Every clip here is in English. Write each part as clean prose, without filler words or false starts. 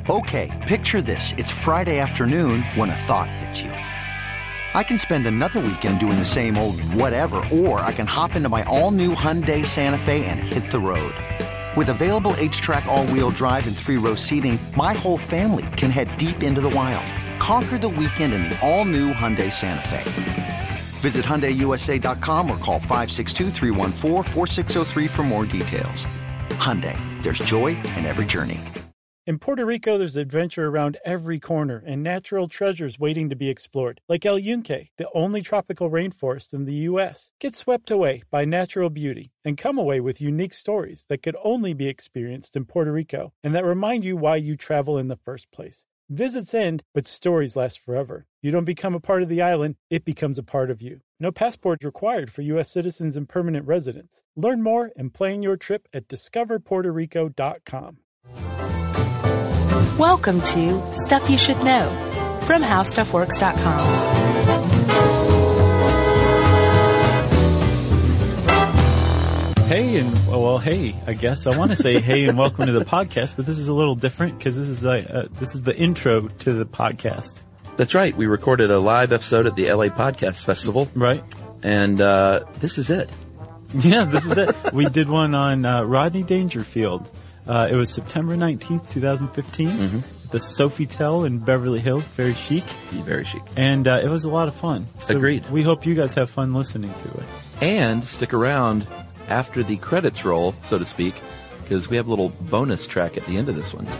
Okay, picture this. It's Friday afternoon when a thought hits you. I can spend another weekend doing the same old whatever, or I can hop into my all-new Hyundai Santa Fe and hit the road. With available H-Track all-wheel drive and 3-row seating, my whole family can head deep into the wild. Conquer the weekend in the all-new Hyundai Santa Fe. Visit HyundaiUSA.com or call 562-314-4603 for more details. Hyundai, there's joy in every journey. In Puerto Rico, there's adventure around every corner and natural treasures waiting to be explored, like El Yunque, the only tropical rainforest in the U.S. Get swept away by natural beauty and come away with unique stories that could only be experienced in Puerto Rico and that remind you why you travel in the first place. Visits end, but stories last forever. You don't become a part of the island, it becomes a part of you. No passport required for U.S. citizens and permanent residents. Learn more and plan your trip at discoverpuertorico.com. Welcome to Stuff You Should Know from HowStuffWorks.com. Hey, I guess I want to say hey and welcome to the podcast, but this is a little different because this is the intro to the podcast. That's right. We recorded a live episode at the LA Podcast Festival. Right. And this is it. Yeah, this is it. We did one on Rodney Dangerfield. It was September 19th, 2015. Mm-hmm. The Sofitel in Beverly Hills. Very chic. Very chic. And it was a lot of fun. So agreed. We hope you guys have fun listening to it. And stick around after the credits roll, so to speak, because we have a little bonus track at the end of this one.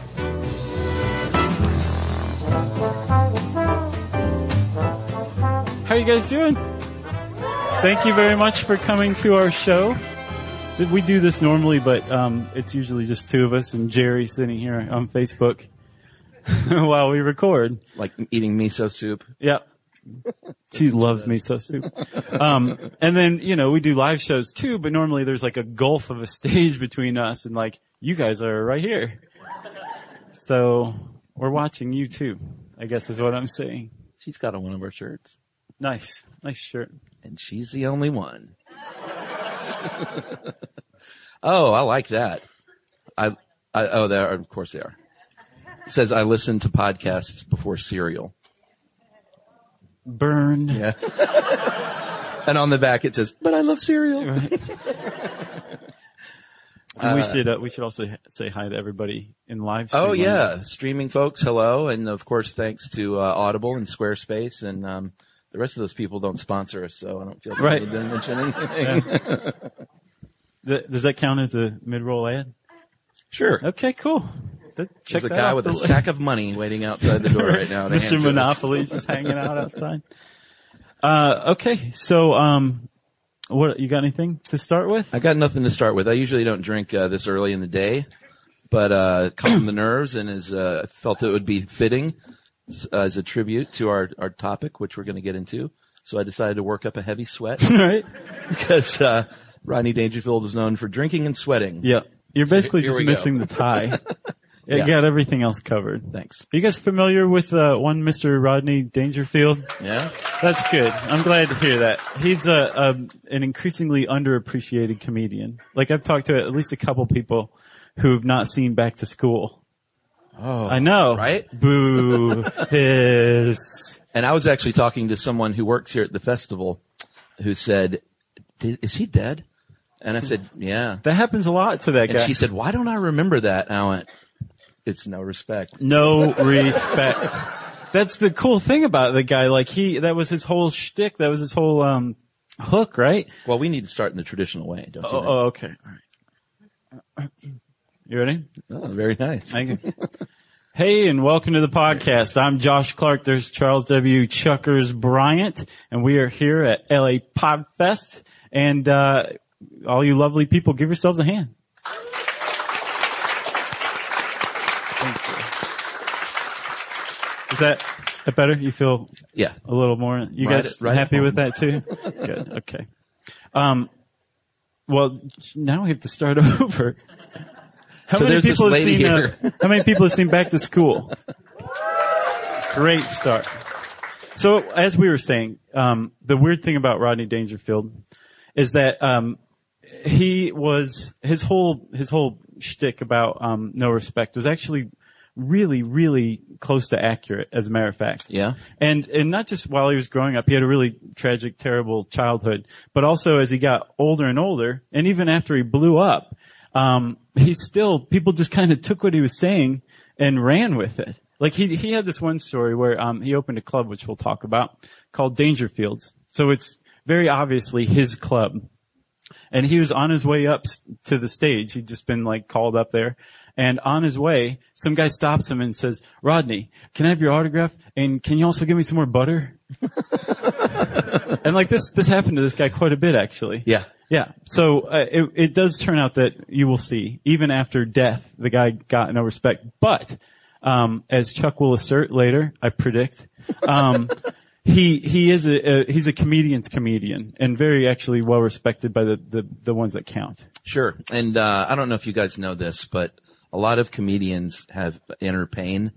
How are you guys doing? Thank you very much for coming to our show. We do this normally, but it's usually just two of us and Jerry sitting here on Facebook while we record. Like eating miso soup. Yep. She loves miso soup. And then, we do live shows too, but normally there's like a gulf of a stage between us and like, you guys are right here. So we're watching you too, I guess is what I'm saying. She's got on one of our shirts. Nice shirt. And she's the only one. Oh, I like that. Oh, they are, of course they are. It says, I listen to podcasts before cereal. Burn. Yeah. And on the back it says, but I love cereal. Right. And we should also say hi to everybody in live stream. Oh yeah. Streaming folks, hello. And of course, thanks to Audible and Squarespace and the rest of those people don't sponsor us, so I don't feel like I need to mention anything. Yeah. Does that count as a mid-roll ad? Sure. Okay, cool. There's a guy with a sack of money waiting outside the door right now. Mr. Monopoly's just hanging out outside. Okay, so what you got anything to start with? I got nothing to start with. I usually don't drink this early in the day, but calm the nerves, and I felt it would be fitting as a tribute to our topic, which we're going to get into. So I decided to work up a heavy sweat. Right. Because Rodney Dangerfield was known for drinking and sweating. Yeah. You're basically just missing the tie. You got everything else covered. Thanks. Are you guys familiar with one Mr. Rodney Dangerfield? Yeah. That's good. I'm glad to hear that. He's an increasingly underappreciated comedian. Like I've talked to at least a couple people who've not seen Back to School. Oh, I know. Right? Boo. Hiss. And I was actually talking to someone who works here at the festival who said, is he dead? And I said, yeah. That happens a lot to that guy. And she said, why don't I remember that? And I went, it's no respect. No respect. That's the cool thing about the guy. Like that was his whole shtick. That was his whole, hook, right? Well, we need to start in the traditional way, don't you think? Oh, okay. All right. You ready? Oh, very nice. Thank you. Hey, and welcome to the podcast. I'm Josh Clark. There's Charles W. Chuckers Bryant, and we are here at LA Podfest. And all you lovely people, give yourselves a hand. Thank you. Is that better? You feel a little more? You guys happy with that too? Good. Okay. Well, now we have to start over. How many people have seen Back to School? Great start. So, as we were saying, the weird thing about Rodney Dangerfield is that his whole shtick about no respect was actually really, really close to accurate, as a matter of fact. Yeah. And not just while he was growing up, he had a really tragic, terrible childhood, but also as he got older and older, and even after he blew up, people just kind of took what he was saying and ran with it. Like he had this one story where, he opened a club, which we'll talk about, called Dangerfields. So it's very obviously his club. And he was on his way up to the stage. He'd just been like called up there. And on his way, some guy stops him and says, "Rodney, can I have your autograph? And can you also give me some more butter?" And like this happened to this guy quite a bit, actually. Yeah. Yeah. So, it does turn out that you will see, even after death, the guy got no respect. But, as Chuck will assert later, I predict, he's a comedian's comedian and very actually well respected by the ones that count. Sure. And, I don't know if you guys know this, but a lot of comedians have inner pain,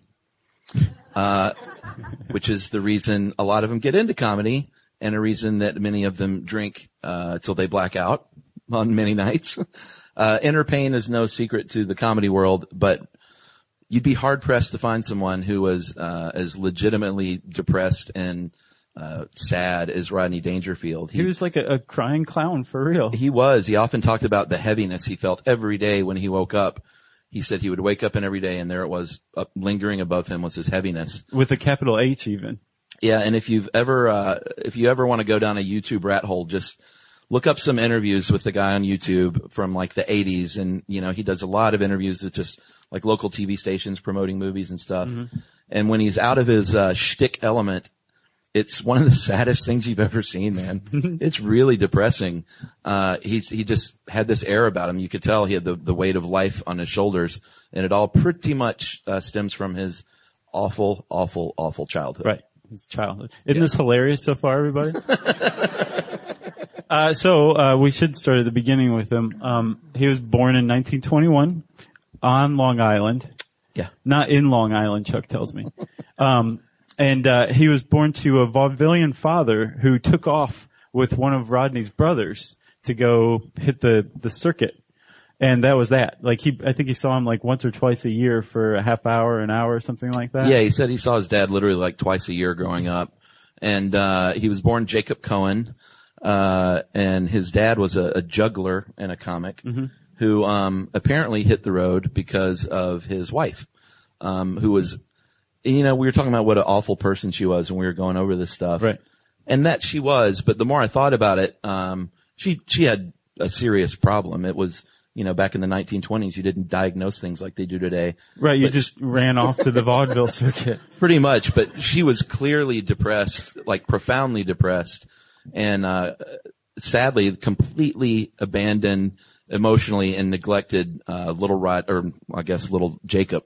which is the reason a lot of them get into comedy and a reason that many of them drink, till they black out on many nights. Inner pain is no secret to the comedy world, but you'd be hard pressed to find someone who was, as legitimately depressed and, sad as Rodney Dangerfield. He was like a crying clown for real. He was. He often talked about the heaviness he felt every day when he woke up. He said he would wake up in every day and there it was, lingering above him was his heaviness. With a capital H even. Yeah, and if you ever want to go down a YouTube rat hole, just look up some interviews with the guy on YouTube from like the 80s, and he does a lot of interviews with just like local TV stations promoting movies and stuff. Mm-hmm. And when he's out of his shtick element, it's one of the saddest things you've ever seen, man. It's really depressing. He just had this air about him. You could tell he had the weight of life on his shoulders, and it all pretty much stems from his awful, awful, awful childhood. Right. His childhood. Isn't this hilarious so far, everybody? So we should start at the beginning with him. He was born in 1921 on Long Island. Yeah. Not in Long Island, Chuck tells me. And he was born to a vaudevillian father who took off with one of Rodney's brothers to go hit the circuit. And that was that. Like I think he saw him like once or twice a year for a half hour, an hour, something like that. Yeah, he said he saw his dad literally like twice a year growing up. And, he was born Jacob Cohen, and his dad was a juggler and a comic who, apparently hit the road because of his wife, who was, we were talking about what an awful person she was when we were going over this stuff. Right. And that she was, but the more I thought about it, she had a serious problem. It was, back in the 1920s, you didn't diagnose things like they do today. Right, you just ran off to the vaudeville circuit. Pretty much, but she was clearly depressed, like profoundly depressed, and sadly completely abandoned emotionally and neglected little Jacob.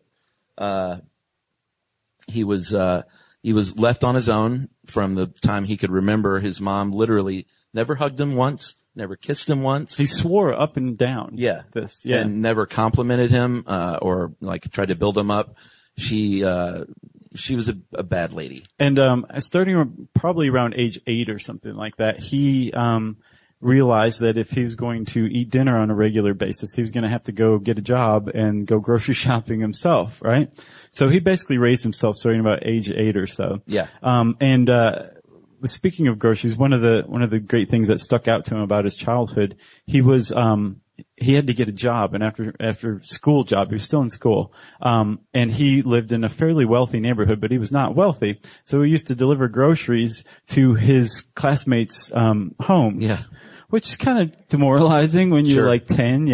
He was left on his own from the time he could remember. His mom literally never hugged him once, never kissed him once. He swore up and down. Yeah. Yeah. And never complimented him, or like tried to build him up. She was a bad lady. And, starting probably around age 8 or something like that, he, realized that if he was going to eat dinner on a regular basis, he was going to have to go get a job and go grocery shopping himself, right? So he basically raised himself starting about age 8 or so. Yeah. Speaking of groceries, one of the great things that stuck out to him about his childhood, he had to get a job, and after school job, he was still in school, and he lived in a fairly wealthy neighborhood, but he was not wealthy, so he used to deliver groceries to his classmates' homes. Yeah. Which is kind of demoralizing when you're Sure. like 10,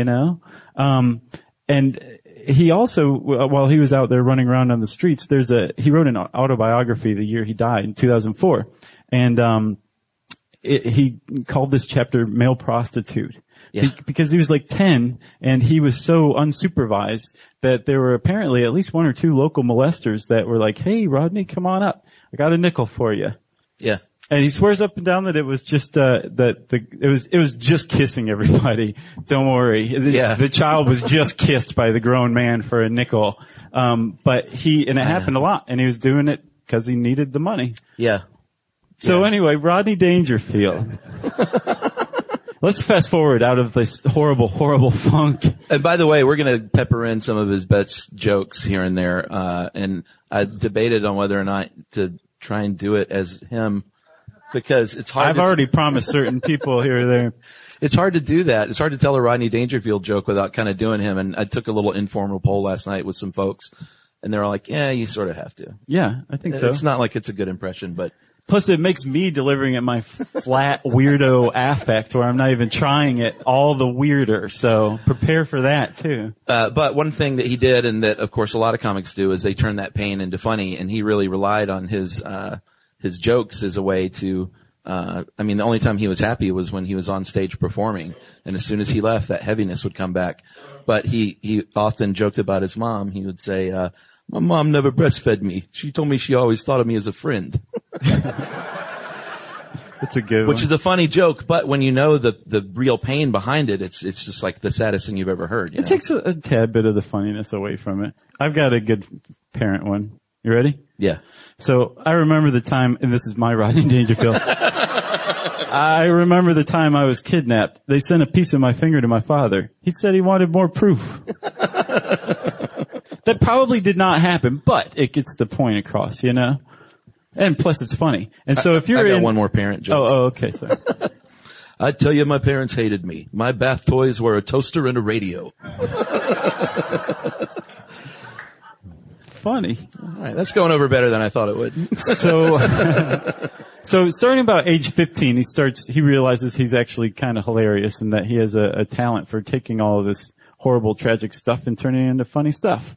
and he also, while he was out there running around on the streets, he wrote an autobiography the year he died in 2004. And, he called this chapter Male Prostitute. Yeah. Because he was like 10 and he was so unsupervised that there were apparently at least 1 or 2 local molesters that were like, "Hey, Rodney, come on up. I got a nickel for you." Yeah. And he swears up and down that it was just, it was just kissing everybody. Don't worry. Yeah. The child was just kissed by the grown man for a nickel. But it happened a lot, and he was doing it because he needed the money. Yeah. So anyway, Rodney Dangerfield. let's fast forward out of this horrible, horrible funk. And by the way, we're going to pepper in some of his best jokes here and there. And I debated on whether or not to try and do it as him because it's hard. I've already promised certain people here or there. It's hard to do that. It's hard to tell a Rodney Dangerfield joke without kind of doing him. And I took a little informal poll last night with some folks and they're all like, yeah, you sort of have to. Yeah, I think so. It's not like it's a good impression, but. Plus, it makes me delivering it my flat weirdo affect where I'm not even trying it all the weirder. So prepare for that too. But one thing that he did and that, of course, a lot of comics do is they turn that pain into funny. And he really relied on his jokes as a way to, the only time he was happy was when he was on stage performing. And as soon as he left, that heaviness would come back. But he often joked about his mom. He would say, my mom never breastfed me. She told me she always thought of me as a friend. That's a good one. Which is a funny joke, but when you know the real pain behind it, it's just like the saddest thing you've ever heard. It takes a tad bit of the funniness away from it. I've got a good parent one. You ready? Yeah. So I remember the time, and this is my Rodney Dangerfield. I remember the time I was kidnapped. They sent a piece of my finger to my father. He said he wanted more proof. That probably did not happen, but it gets the point across, you know? And plus it's funny. And so if you're I got one more parent joke. Oh, okay, sorry. I tell you, my parents hated me. My bath toys were a toaster and a radio. Funny. All right, that's going over better than I thought it would. So starting about age 15, he realizes he's actually kind of hilarious and that he has a talent for taking all of this horrible, tragic stuff and turning it into funny stuff.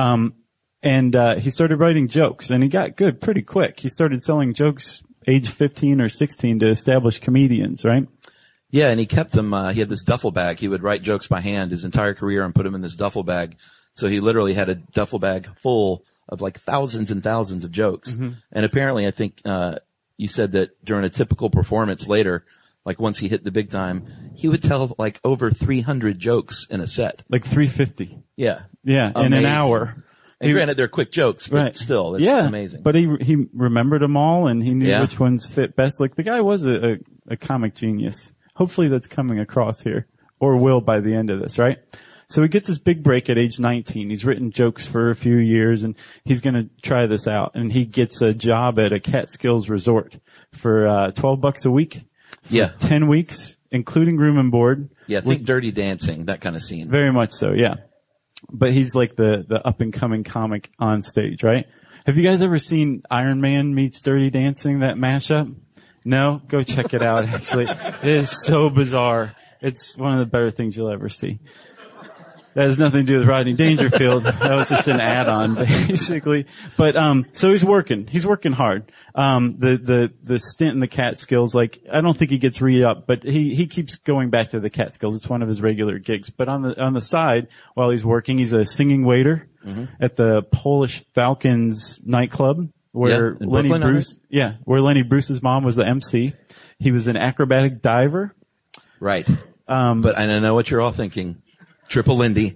He started writing jokes and he got good pretty quick. He started selling jokes age 15 or 16 to established comedians, right? Yeah, and he kept them, he had this duffel bag. He would write jokes by hand his entire career and put them in this duffel bag. So he literally had a duffel bag full of like thousands and thousands of jokes. Mm-hmm. And apparently I think, you said that during a typical performance later, like once he hit the big time, he would tell like over 300 jokes in a set. Like 350. Yeah. Yeah, in an hour. And granted, they're quick jokes, but still, it's amazing. But he remembered them all and he knew which ones fit best. Like the guy was a comic genius. Hopefully that's coming across here, or will by the end of this, right? So he gets his big break at age 19. He's written jokes for a few years and he's gonna try this out. And he gets a job at a Catskills resort for $12 a week. For 10 weeks, including room and board. Yeah, think Dirty Dancing, that kind of scene. Very much so, yeah. But he's like the up and coming comic on stage, right? Have you guys ever seen Iron Man meets Dirty Dancing, that mashup? No? Go check it out, actually. It is so bizarre. It's one of the better things you'll ever see. That has nothing to do with Rodney Dangerfield. That was just an add-on, basically. But, so he's working hard. The stint in the Catskills, like, I don't think he gets re-up, but he keeps going back to the Catskills. It's one of his regular gigs. But on the side, while he's working, he's a singing waiter at the Polish Falcons nightclub where Lenny Bruce's mom was the MC. He was an acrobatic diver. Right. But I know what you're all thinking. Triple Indy.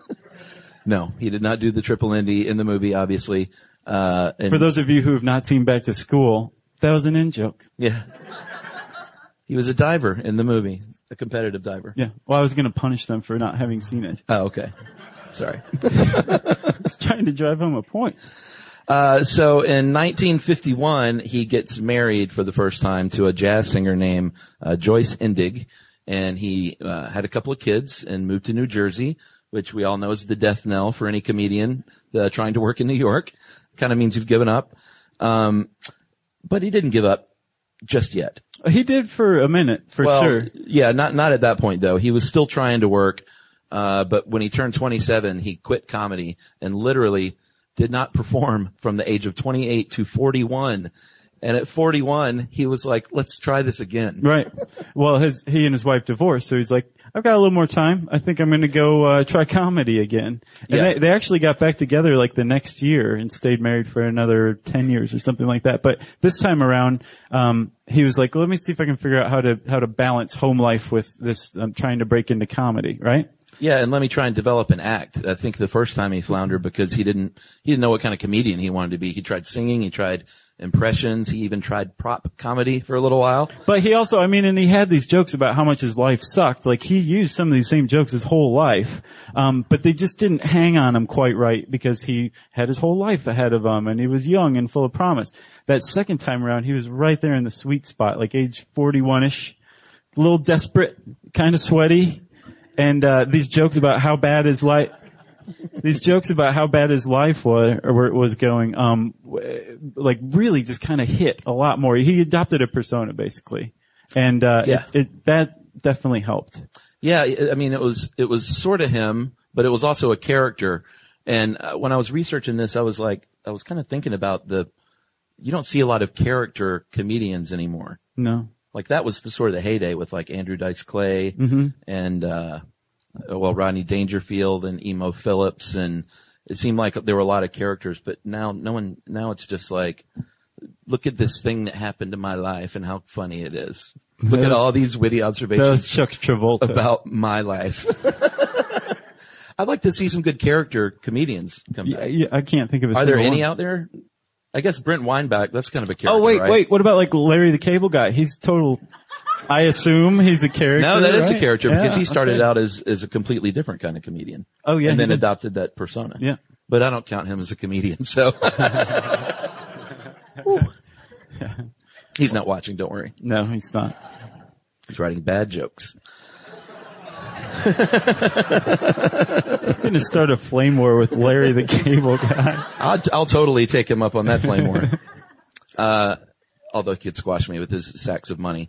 No, he did not do the Triple Indy in the movie, obviously. For those of you who have not seen Back to School, that was an in-joke. Yeah. He was a diver in the movie, a competitive diver. Yeah. Well, I was going to punish them for not having seen it. Oh, okay. Sorry. I was trying to drive home a point. So in 1951, he gets married for the first time to a jazz singer named Joyce Indig. And he had a couple of kids and moved to New Jersey, which we all know is the death knell for any comedian trying to work in New York. Kind of means you've given up. But he didn't give up just yet. He did for a minute, for sure. Yeah, not at that point though. He was still trying to work. But when he turned 27, he quit comedy and literally did not perform from the age of 28 to 41. And at 41, he was like, let's try this again. Right. Well, he and his wife divorced, so he's like, I've got a little more time. I think I'm going to go try comedy again. And they actually got back together like the next year and stayed married for another 10 years or something like that. But this time around, he was like, let me see if I can figure out how to balance home life with this. I'm trying to break into comedy, right? Yeah, and let me try and develop an act. I think the first time he floundered because he didn't know what kind of comedian he wanted to be. He tried singing, he tried impressions. He even tried prop comedy for a little while. But he also, I mean, and he had these jokes about how much his life sucked. Like, he used some of these same jokes his whole life. But they just didn't hang on him quite right because he had his whole life ahead of him and he was young and full of promise. That second time around, he was right there in the sweet spot, like age 41-ish, a little desperate, kind of sweaty. And, these jokes about how bad his life was going, like really just kind of hit a lot more. He adopted a persona basically. And, that definitely helped. Yeah. I mean, it was sort of him, but it was also a character. And when I was researching this, I was kind of thinking about you don't see a lot of character comedians anymore. No. Like that was the sort of the heyday with like Andrew Dice Clay and, Rodney Dangerfield and Emo Phillips, and it seemed like there were a lot of characters, but now it's just like, look at this thing that happened in my life and how funny it is. Look at all these witty observations. That was Chuck Travolta. About my life. I'd like to see some good character comedians come back. Yeah, I can't think of a Are there single any one. out there? I guess Brent Weinbach, that's kind of a character, Oh, wait, right? wait. What about like Larry the Cable Guy? He's total, I assume he's a character. No, that is a right? character because he started okay. out as a completely different kind of comedian. Oh, yeah. And then he did. adopted that persona. Yeah. But I don't count him as a comedian, so. He's not watching, don't worry. No, he's not. He's writing bad jokes. I'm going to start a flame war with Larry the Cable Guy. I'll totally take him up on that flame war. Although he could squash me with his sacks of money.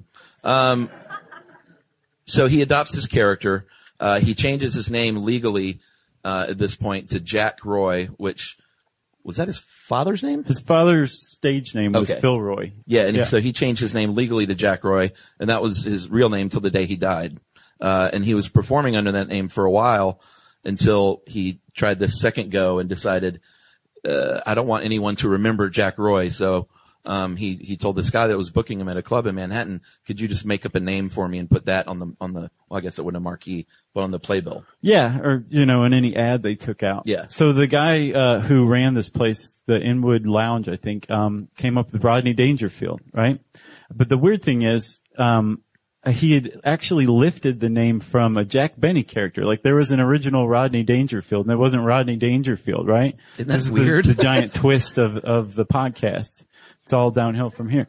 So he adopts his character. He changes his name legally, at this point to Jack Roy, which, was that his father's name? His father's stage name was Okay. Phil Roy. Yeah, and so he changed his name legally to Jack Roy, and that was his real name till the day he died. And he was performing under that name for a while until he tried this second go and decided, I don't want anyone to remember Jack Roy. So, he told this guy that was booking him at a club in Manhattan, could you just make up a name for me and put that on the, well, I guess it wasn't a marquee, but on the playbill. Yeah, or, in any ad they took out. Yeah. So the guy, who ran this place, the Inwood Lounge, I think, came up with Rodney Dangerfield, right? But the weird thing is, he had actually lifted the name from a Jack Benny character. Like there was an original Rodney Dangerfield and it wasn't Rodney Dangerfield, right? Isn't that This is weird? the giant twist of the podcast. It's all downhill from here.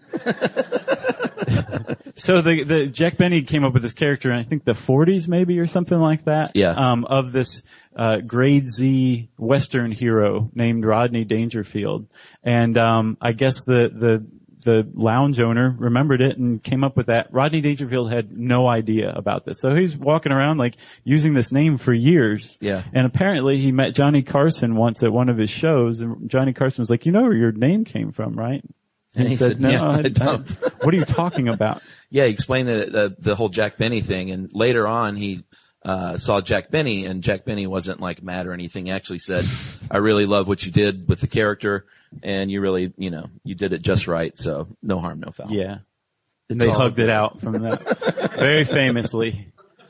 So the Jack Benny came up with this character in I think the 40s maybe or something like that. Yeah. Of this, grade Z Western hero named Rodney Dangerfield. And, I guess the lounge owner remembered it and came up with that. Rodney Dangerfield had no idea about this. So he's walking around like using this name for years. Yeah. And apparently he met Johnny Carson once at one of his shows and Johnny Carson was like, you know where your name came from, right? And he said, no, yeah, I don't. What are you talking about? Yeah, he explained the whole Jack Benny thing, and later on he saw Jack Benny, and Jack Benny wasn't like mad or anything. He actually said, I really love what you did with the character, and you really, you did it just right, so no harm, no foul. Yeah. It's They all hugged good. it out from that. Very famously.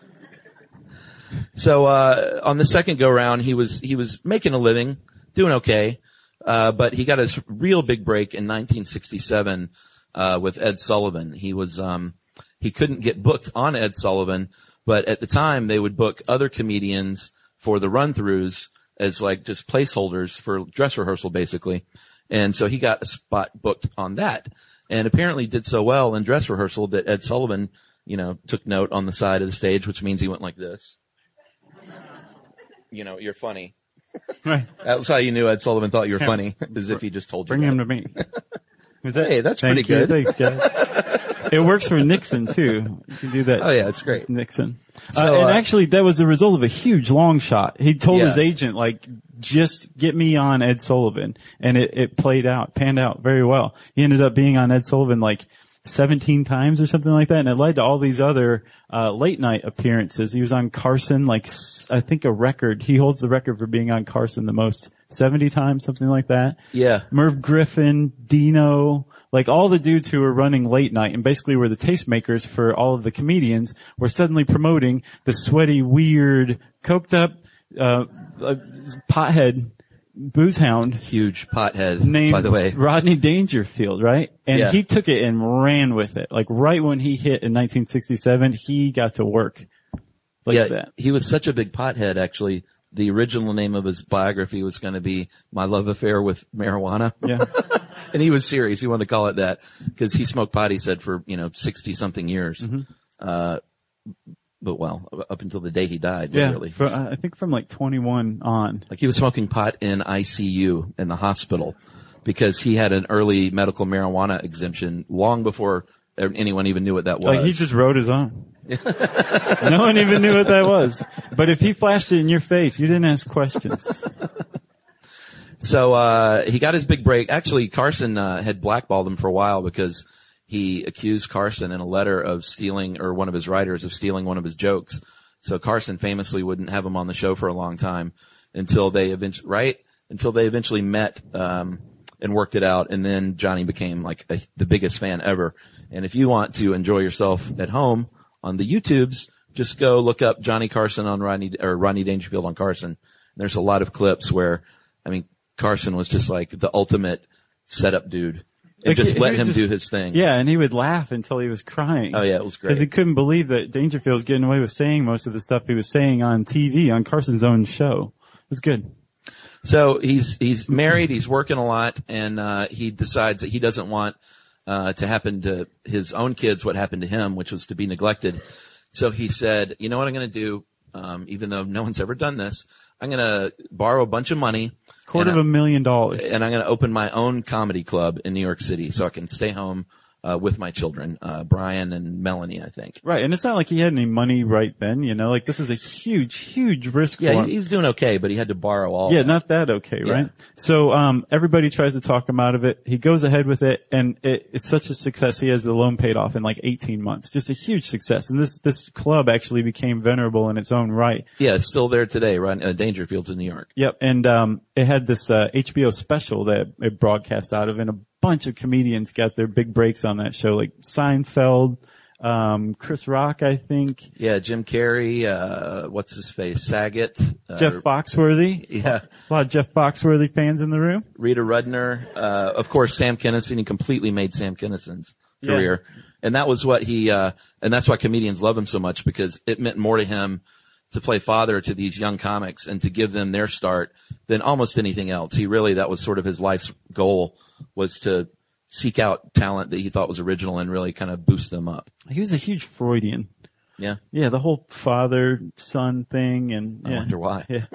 So, on the second go round, he was making a living, doing okay, but he got his real big break in 1967, with Ed Sullivan. He couldn't get booked on Ed Sullivan, but at the time they would book other comedians for the run-throughs as like just placeholders for dress rehearsal basically. And so he got a spot booked on that and apparently did so well in dress rehearsal that Ed Sullivan, took note on the side of the stage, which means he went like this. You're funny. Right. That was how you knew Ed Sullivan thought you were funny, as if he just told you Bring that. him to me. Hey, that's Thank pretty you. good. Thanks, guys. It works for Nixon too. You can do that. Oh yeah, it's great. Nixon. So, and actually that was the result of a huge long shot. He told his agent, like, just get me on Ed Sullivan. And it panned out very well. He ended up being on Ed Sullivan like 17 times or something like that. And it led to all these other, late night appearances. He was on Carson, like, I think a record. He holds the record for being on Carson the most, 70 times, something like that. Yeah. Merv Griffin, Dino, like all the dudes who were running late night and basically were the tastemakers for all of the comedians were suddenly promoting the sweaty, weird, coked up, pothead booze hound Huge pothead, named by the way. Rodney Dangerfield, right? And Yeah. he took it and ran with it. Like right when he hit in 1967, he got to work like yeah, that. he was such a big pothead, actually. The original name of his biography was going to be My Love Affair with Marijuana. Yeah. And he was serious. He wanted to call it that because he smoked pot, he said, for, 60 something years. Mm-hmm. But well, up until the day he died, Yeah. literally. I think from like 21 on. Like he was smoking pot in ICU in the hospital because he had an early medical marijuana exemption long before anyone even knew what that was. Like he just wrote his own. No one even knew what that was. But if he flashed it in your face, you didn't ask questions. So, he got his big break. Actually, Carson, had blackballed him for a while because he accused Carson in a letter of stealing, or one of his writers of stealing one of his jokes. So Carson famously wouldn't have him on the show for a long time until they eventually met, and worked it out. And then Johnny became like the biggest fan ever. And if you want to enjoy yourself at home on the YouTubes, just go look up Johnny Carson on Rodney Dangerfield on Carson. And there's a lot of clips where, Carson was just like the ultimate setup dude. And Like, just he let would him just- do his thing. Yeah, and he would laugh until he was crying. Oh yeah, it was Because he great. couldn't believe that Dangerfield was getting away with saying most of the stuff he was saying on TV, on Carson's own show. It was good. So he's married, he's working a lot, and, he decides that he doesn't want, to happen to his own kids what happened to him, which was to be neglected. So he said, you know what I'm going to do? Even though no one's ever done this, I'm going to borrow a bunch of money. $250,000. And I'm going to open my own comedy club in New York City so I can stay home, with my children, Brian and Melanie, I think. Right, and it's not like he had any money right then, like this was a huge, huge risk for Yeah, him. he was doing okay, but he had to borrow all Yeah, that. not that okay, Yeah. right? So, everybody tries to talk him out of it. He goes ahead with it, and it's such a success. He has the loan paid off in like 18 months. Just a huge success. And this club actually became venerable in its own right. Yeah, it's still there today, right? Dangerfield's in New York. Yep. And, it had this, HBO special that it broadcast out of, and a bunch of comedians got their big breaks on that show, like Seinfeld, Chris Rock, I think, Yeah, Jim Carrey, what's his face? Saget. Jeff Foxworthy. Yeah. A lot of Jeff Foxworthy fans in the room. Rita Rudner, of course, Sam Kinison. He completely made Sam Kinison's career. And that was what and that's why comedians love him so much, because it meant more to him to play father to these young comics and to give them their start than almost anything else. That was sort of his life's goal, was to seek out talent that he thought was original and really kind of boost them up. He was a huge Freudian. Yeah. Yeah, the whole father-son thing, and I yeah. wonder why. Yeah.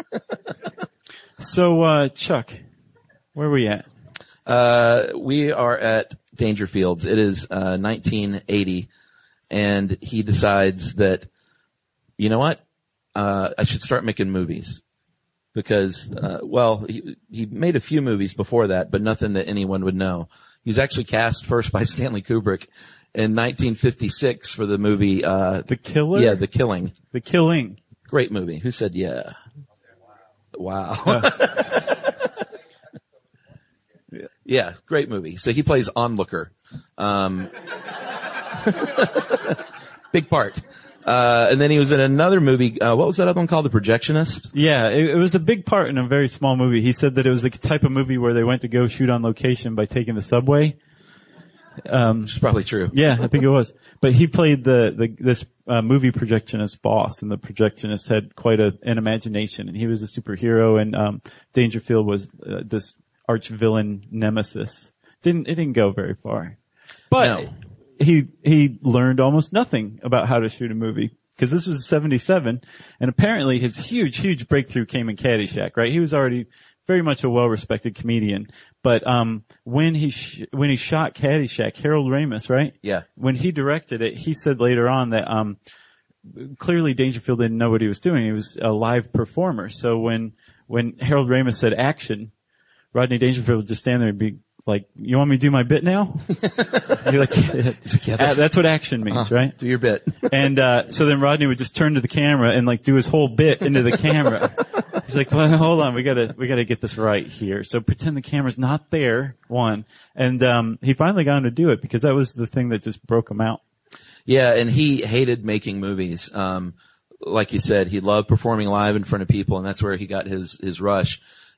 So, Chuck, where are we at? We are at Dangerfields. It is 1980, and he decides that, you know what? I should start making movies. Because, he made a few movies before that, but nothing that anyone would know. He was actually cast first by Stanley Kubrick in 1956 for the movie, The Killer? yeah, The Killing. The Killing. Great movie. Who said yeah? Wow. Yeah, great movie. So he plays onlooker. Big part. And then he was in another movie, what was that other one called? The Projectionist? Yeah, it was a big part in a very small movie. He said that it was the type of movie where they went to go shoot on location by taking the subway. Which is probably true. Yeah, I think it was. But he played this movie projectionist boss, and the projectionist had quite an imagination, and he was a superhero, and Dangerfield was this arch villain nemesis. It didn't go very far. But No. he learned almost nothing about how to shoot a movie, because this was 1977, and apparently his huge breakthrough came in Caddyshack, right? He was already very much a well-respected comedian. But when he shot Caddyshack, Harold Ramis, right? Yeah. When he directed it, he said later on that clearly Dangerfield didn't know what he was doing. He was a live performer. So when Harold Ramis said action, Rodney Dangerfield would just stand there and be like, "You want me to do my bit now?" You're like, Yeah, that's what action means, right? Do your bit. And so then Rodney would just turn to the camera and like do his whole bit into the camera. He's like, "Well, hold on, we gotta get this right here." So pretend the camera's not there, one. And he finally got him to do it, because that was the thing that just broke him out. Yeah, and he hated making movies. Like you said, he loved performing live in front of people, and that's where he got his rush.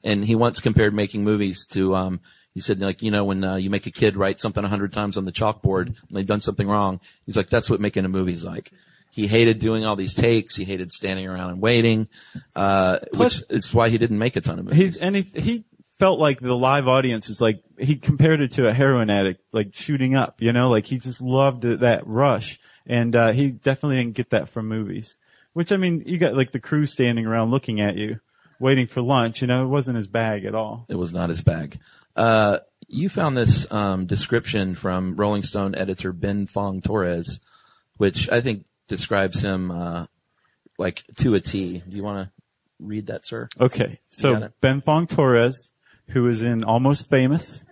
And he once compared making movies to, he said, like, when you make a kid write something 100 times on the chalkboard and they've done something wrong, he's like, that's what making a movie's like. He hated doing all these takes. He hated standing around and waiting, which is why he didn't make a ton of movies. He felt like the live audience is like, he compared it to a heroin addict, like shooting up, like he just loved that rush. And, he definitely didn't get that from movies, which, I mean, you got like the crew standing around looking at you, waiting for lunch, it wasn't his bag at all. It was not his bag. You found this, description from Rolling Stone editor Ben Fong Torres, which I think describes him, like to a T. Do you want to read that, sir? Okay. So Ben Fong Torres, who is in Almost Famous,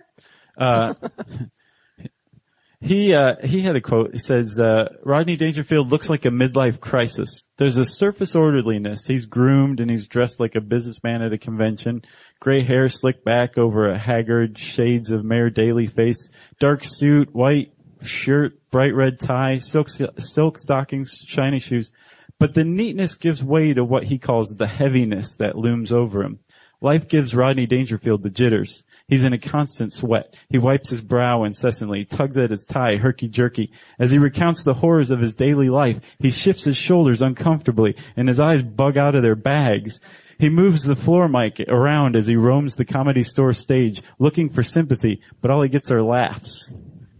he had a quote. He says, Rodney Dangerfield looks like a midlife crisis. There's a surface orderliness. He's groomed and he's dressed like a businessman at a convention. Gray hair slicked back over a haggard, shades of Mayor Daley face. Dark suit, white shirt, bright red tie, silk stockings, shiny shoes. But the neatness gives way to what he calls the heaviness that looms over him. Life gives Rodney Dangerfield the jitters. He's in a constant sweat. He wipes his brow incessantly, tugs at his tie herky-jerky. As he recounts the horrors of his daily life, he shifts his shoulders uncomfortably, and his eyes bug out of their bags. He moves the floor mic around as he roams the Comedy Store stage, looking for sympathy, but all he gets are laughs.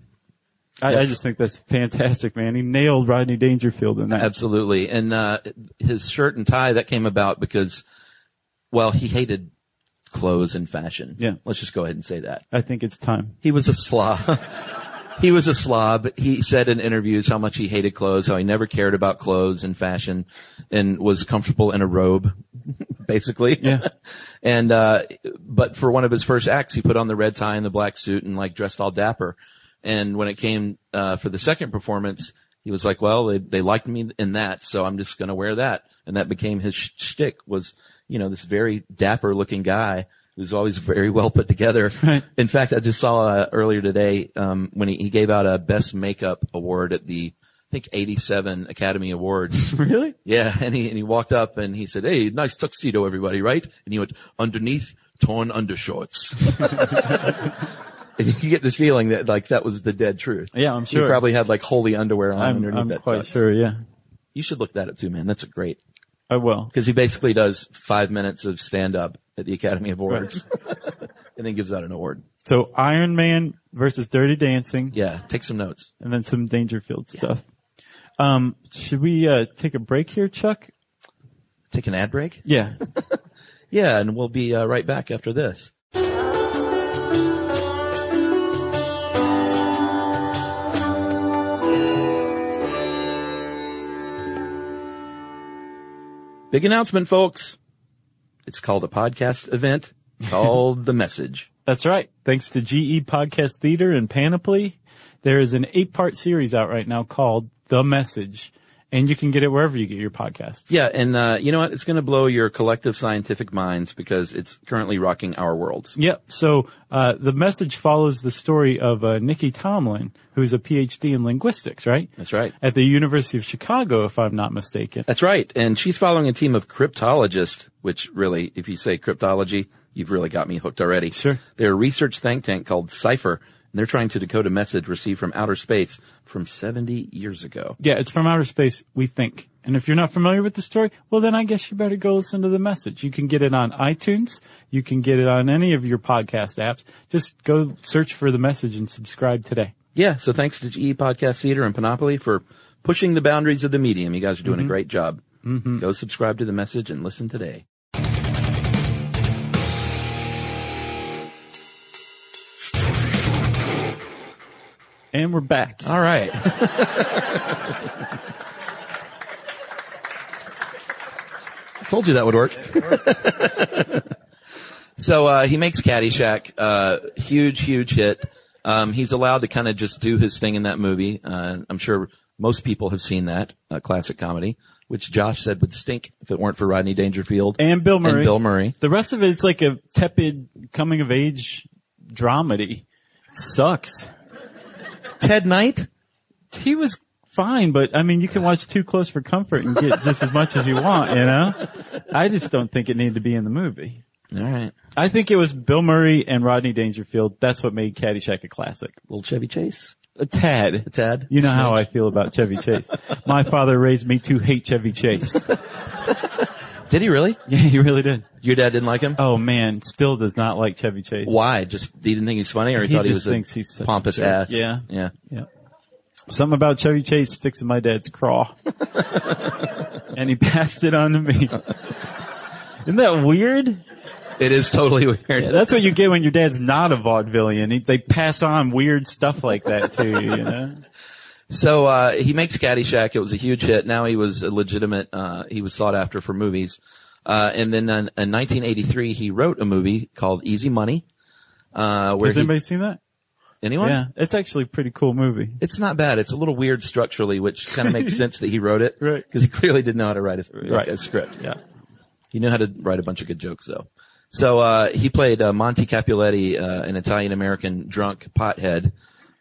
I just think that's fantastic, man. He nailed Rodney Dangerfield in that. Absolutely. And his shirt and tie, that came about because, well, he hated clothes and fashion. Yeah. Let's just go ahead and say that. I think it's time. He was a slob. He was a slob. He said in interviews how much he hated clothes, how he never cared about clothes and fashion and was comfortable in a robe, basically. Yeah. And, but for one of his first acts, he put on the red tie and the black suit and like dressed all dapper. And when it came, for the second performance, he was like, well, they liked me in that, so I'm just gonna wear that. And that became his shtick was, this very dapper looking guy who's always very well put together. Right. In fact, I just saw, earlier today, when he gave out a best makeup award at the, I think 87 Academy Awards. Really? Yeah. And he walked up and he said, hey, nice tuxedo, everybody, right? And he went, underneath, torn undershorts. And you get this feeling that like that was the dead truth. Yeah, I'm sure. He probably had like holy underwear on underneath I'm that. quite tux. sure, yeah. You should look that up too, man. That's great. I will. Because he basically does 5 minutes of stand up at the Academy Awards. Right. And then gives out an award. So Iron Man versus Dirty Dancing. Yeah, take some notes. And then some Dangerfield stuff. Should we take a break here, Chuck? Take an ad break? Yeah. Yeah, and we'll be right back after this. Big announcement, folks. It's called a podcast event called The Message. That's right. Thanks to GE Podcast Theater and Panoply, there is an 8-part series out right now called The Message. And you can get it wherever you get your podcasts. Yeah, and you know what? It's going to blow your collective scientific minds because it's currently rocking our worlds. Yep. So The Message follows the story of Nikki Tomlin, who's a PhD in linguistics, right? That's right. At the University of Chicago, if I'm not mistaken. That's right. And she's following a team of cryptologists, which really, if you say cryptology, you've really got me hooked already. Sure. They're a research think tank called Cypher. And they're trying to decode a message received from outer space from 70 years ago. Yeah, it's from outer space, we think. And if you're not familiar with the story, well, then I guess you better go listen to The Message. You can get it on iTunes. You can get it on any of your podcast apps. Just go search for The Message and subscribe today. Yeah, so thanks to GE Podcast Theater and Panoply for pushing the boundaries of the medium. You guys are doing a great job. Mm-hmm. Go subscribe to The Message and listen today. And we're back. All right. Told you that would work. So, he makes Caddyshack, huge hit. He's allowed to kind of just do his thing in that movie. I'm sure most people have seen that, classic comedy, which Josh said would stink if it weren't for Rodney Dangerfield. And Bill Murray. The rest of it's like a tepid coming of age dramedy. It sucks. Ted Knight? He was fine, but I mean, you can watch Too Close for Comfort and get just as much as you want, you know? I just don't think it needed to be in the movie. All right. I think it was Bill Murray and Rodney Dangerfield. That's what made Caddyshack a classic. Little Chevy Chase. A tad. A tad. You know how Smidge. I feel about Chevy Chase. My father raised me to hate Chevy Chase. Did he really? Yeah, he really did. Your dad didn't like him? Oh man, still does not like Chevy Chase. Why? Just he didn't think he's funny, or he thought he just was thinks a he's such pompous a jerk. ass? Yeah. Yeah. Yeah. Something about Chevy Chase sticks in my dad's craw. And he passed it on to me. Isn't that weird? It is totally weird. Yeah, that's what you get when your dad's not a vaudevillian. They pass on weird stuff like that to you, you know? So, he makes Caddyshack. It was a huge hit. Now he was a legitimate, he was sought after for movies. And then in 1983, he wrote a movie called Easy Money, where Has anybody seen that? anyone? Yeah, it's actually a pretty cool movie. It's not bad. It's a little weird structurally, which kind of makes sense that he wrote it. Right. Cause he clearly didn't know how to write Right. a script. Yeah. He knew how to write a bunch of good jokes though. So, he played, Monty Capuletti, an Italian-American drunk pothead,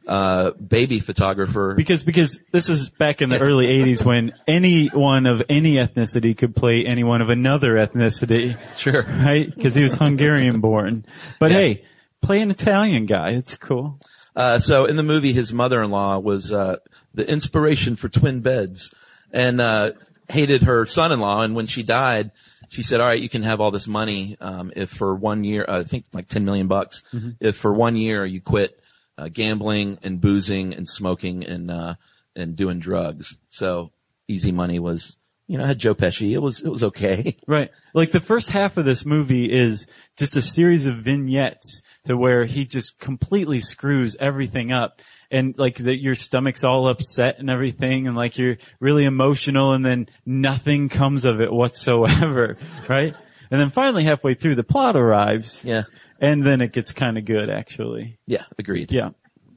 baby photographer. Because this is back in the early 80s when anyone of any ethnicity could play anyone of another ethnicity. Sure. Right? Because he was Hungarian born. But Yeah. hey, play an Italian guy. It's cool. So in the movie, his mother-in-law was, the inspiration for twin beds and, hated her son-in-law. And when she died, she said, all right, you can have all this money, if for 1 year, I think like $10 million, if for 1 year you quit, gambling and boozing and smoking and doing drugs. So Easy Money was, had Joe Pesci. It was okay. Right. Like the first half of this movie is just a series of vignettes to where he just completely screws everything up. And like your stomach's all upset and everything, and like you're really emotional, and then nothing comes of it whatsoever, right? And then finally halfway through the plot arrives. Yeah. And then it gets kind of good, actually. Yeah. Agreed. Yeah.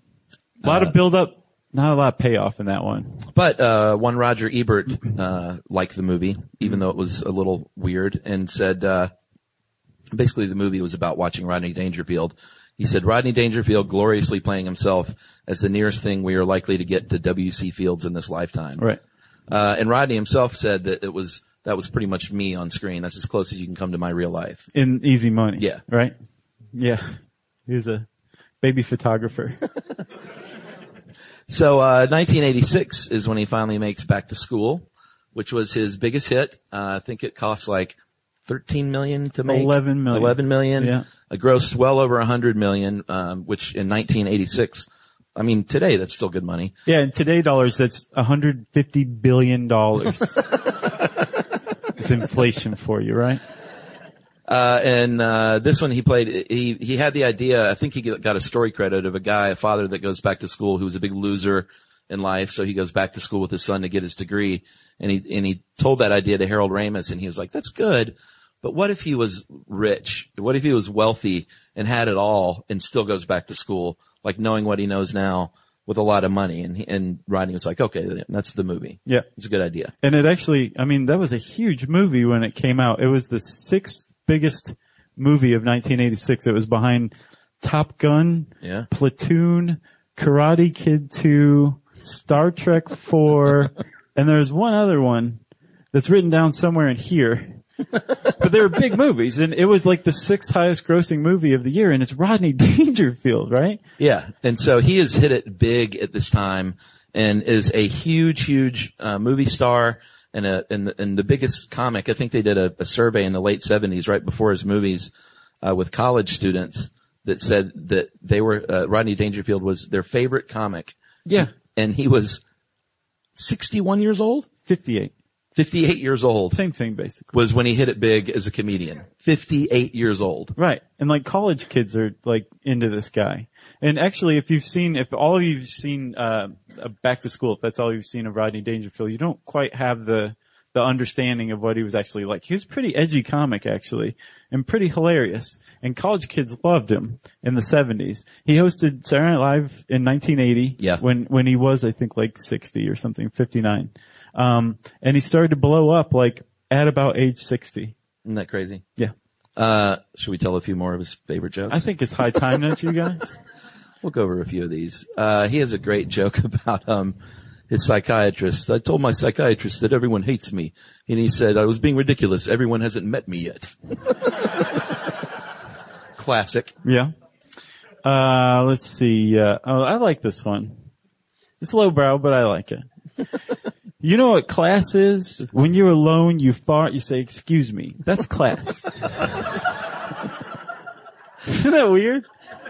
A lot of build up, not a lot of payoff in that one. But, one Roger Ebert, liked the movie, even though it was a little weird, and said, basically the movie was about watching Rodney Dangerfield. He said, Rodney Dangerfield gloriously playing himself as the nearest thing we are likely to get to W.C. Fields in this lifetime. Right. And Rodney himself said that that was pretty much me on screen. That's as close as you can come to my real life. In Easy Money. Yeah. Right? Yeah. He was a baby photographer. So, 1986 is when he finally makes Back to School, which was his biggest hit. I think it cost like 13 million to make. 11 million. 11 million. Yeah. A gross well over 100 million, which in 1986, I mean, today that's still good money. Yeah, in today dollars, that's $150 billion. It's inflation for you, right? This one he played, he had the idea, I think he got a story credit of a father that goes back to school who was a big loser in life. So he goes back to school with his son to get his degree. And he told that idea to Harold Ramis, and he was like, that's good. But what if he was rich? What if he was wealthy and had it all and still goes back to school, like knowing what he knows now with a lot of money? And Rodney was like, okay, that's the movie. Yeah. It's a good idea. And it actually, I mean, that was a huge movie when it came out. It was the 6th biggest movie of 1986. It was behind Top Gun, Yeah. Platoon, Karate Kid 2, Star Trek 4, and there's one other one that's written down somewhere in here. But they were big movies, and it was like the 6th highest grossing movie of the year, and it's Rodney Dangerfield, right? Yeah. And so he has hit it big at this time and is a huge, movie star and the biggest comic. I think they did a survey in the late 70s right before his movies, with college students that said that they were, Rodney Dangerfield was their favorite comic. Yeah. And he was 61 years old? 58. 58 years old Same thing, basically. was when he hit it big as a comedian. 58 years old. Right. And like college kids are like into this guy. And actually, if all of you've seen, Back to School, if that's all you've seen of Rodney Dangerfield, you don't quite have the understanding of what he was actually like. He was a pretty edgy comic, actually, and pretty hilarious. And college kids loved him in the 70s. He hosted Saturday Night Live in 1980. Yeah. When he was, I think, like 60 or something, 59. And he started to blow up like at about age 60. Isn't that crazy? Yeah. Should we tell a few more of his favorite jokes? I think it's high time, don't you guys? We'll go over a few of these. He has a great joke about, his psychiatrist. I told my psychiatrist that everyone hates me. And he said, I was being ridiculous. Everyone hasn't met me yet. Classic. Yeah. Let's see. I like this one. It's lowbrow, but I like it. You know what class is? When you're alone, you fart, you say, excuse me. That's class. Isn't that weird?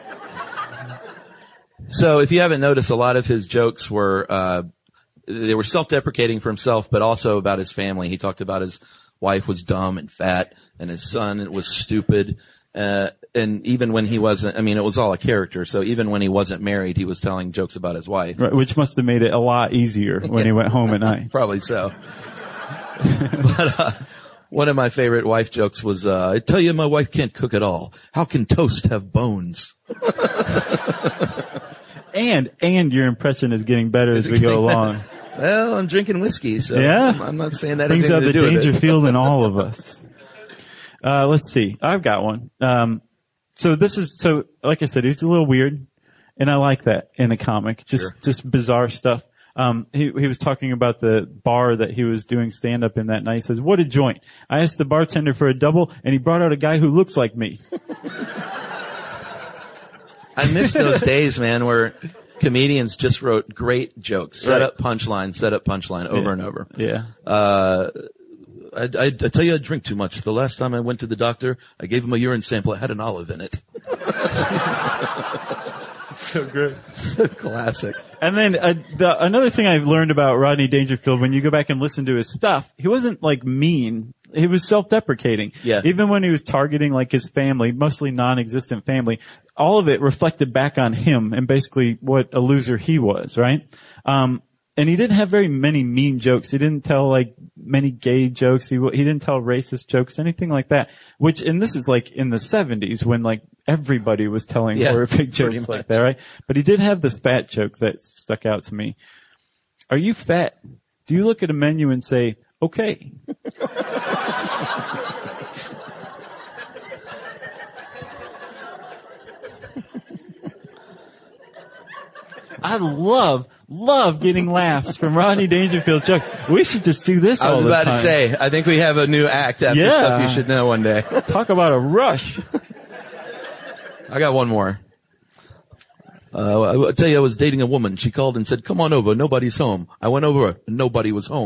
So if you haven't noticed, a lot of his jokes were, they were self-deprecating for himself, but also about his family. He talked about his wife was dumb and fat and his son was stupid. And even when he wasn't, I mean, it was all a character. So even when he wasn't married, he was telling jokes about his wife. Right, which must have made it a lot easier when he went home at night. Probably so. But, one of my favorite wife jokes was, I tell you my wife can't cook at all. How can toast have bones? And your impression is getting better as we go along. Well, I'm drinking whiskey, so yeah? I'm not saying that brings has out anything the to do with it. Dangerfield in all of us. Let's see. I've got one. So like I said, it's a little weird, and I like that in a comic. Just bizarre stuff. He was talking about the bar that he was doing stand up in that night. He says, "What a joint. I asked the bartender for a double, and he brought out a guy who looks like me." I miss those days, man, where comedians just wrote great jokes. Set up punchline over and over. Yeah. I tell you, I drink too much. The last time I went to the doctor, I gave him a urine sample. It had an olive in it. So good. Classic. And then another thing I've learned about Rodney Dangerfield, when you go back and listen to his stuff, he wasn't like mean. He was self-deprecating. Yeah. Even when he was targeting like his family, mostly non-existent family, all of it reflected back on him and basically what a loser he was, right? And he didn't have very many mean jokes. He didn't tell like many gay jokes. He didn't tell racist jokes, anything like that. And this is like in the 70s when like everybody was telling horrific jokes like that, right? But he did have this fat joke that stuck out to me. Are you fat? Do you look at a menu and say, okay? I love getting laughs from Rodney Dangerfield's jokes. We should just do this all the time. I was about to say, I think we have a new act after Stuff You Should Know one day. Talk about a rush. I got one more. I'll tell you, I was dating a woman. She called and said, "Come on over. Nobody's home." I went over and nobody was home.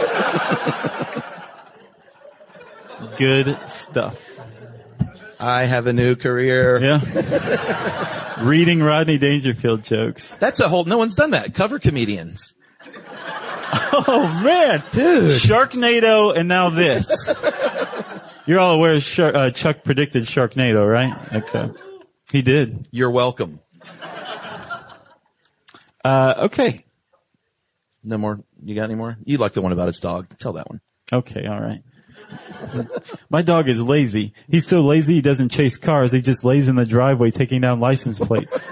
Good stuff. I have a new career. Yeah. Reading Rodney Dangerfield jokes. That's no one's done that. Cover comedians. Oh man. Dude. Sharknado and now this. You're all aware Chuck predicted Sharknado, right? Okay. He did. You're welcome. Okay. No more? You got any more? You like the one about his dog. Tell that one. Okay, all right. My dog is lazy. He's so lazy he doesn't chase cars. He just lays in the driveway taking down license plates.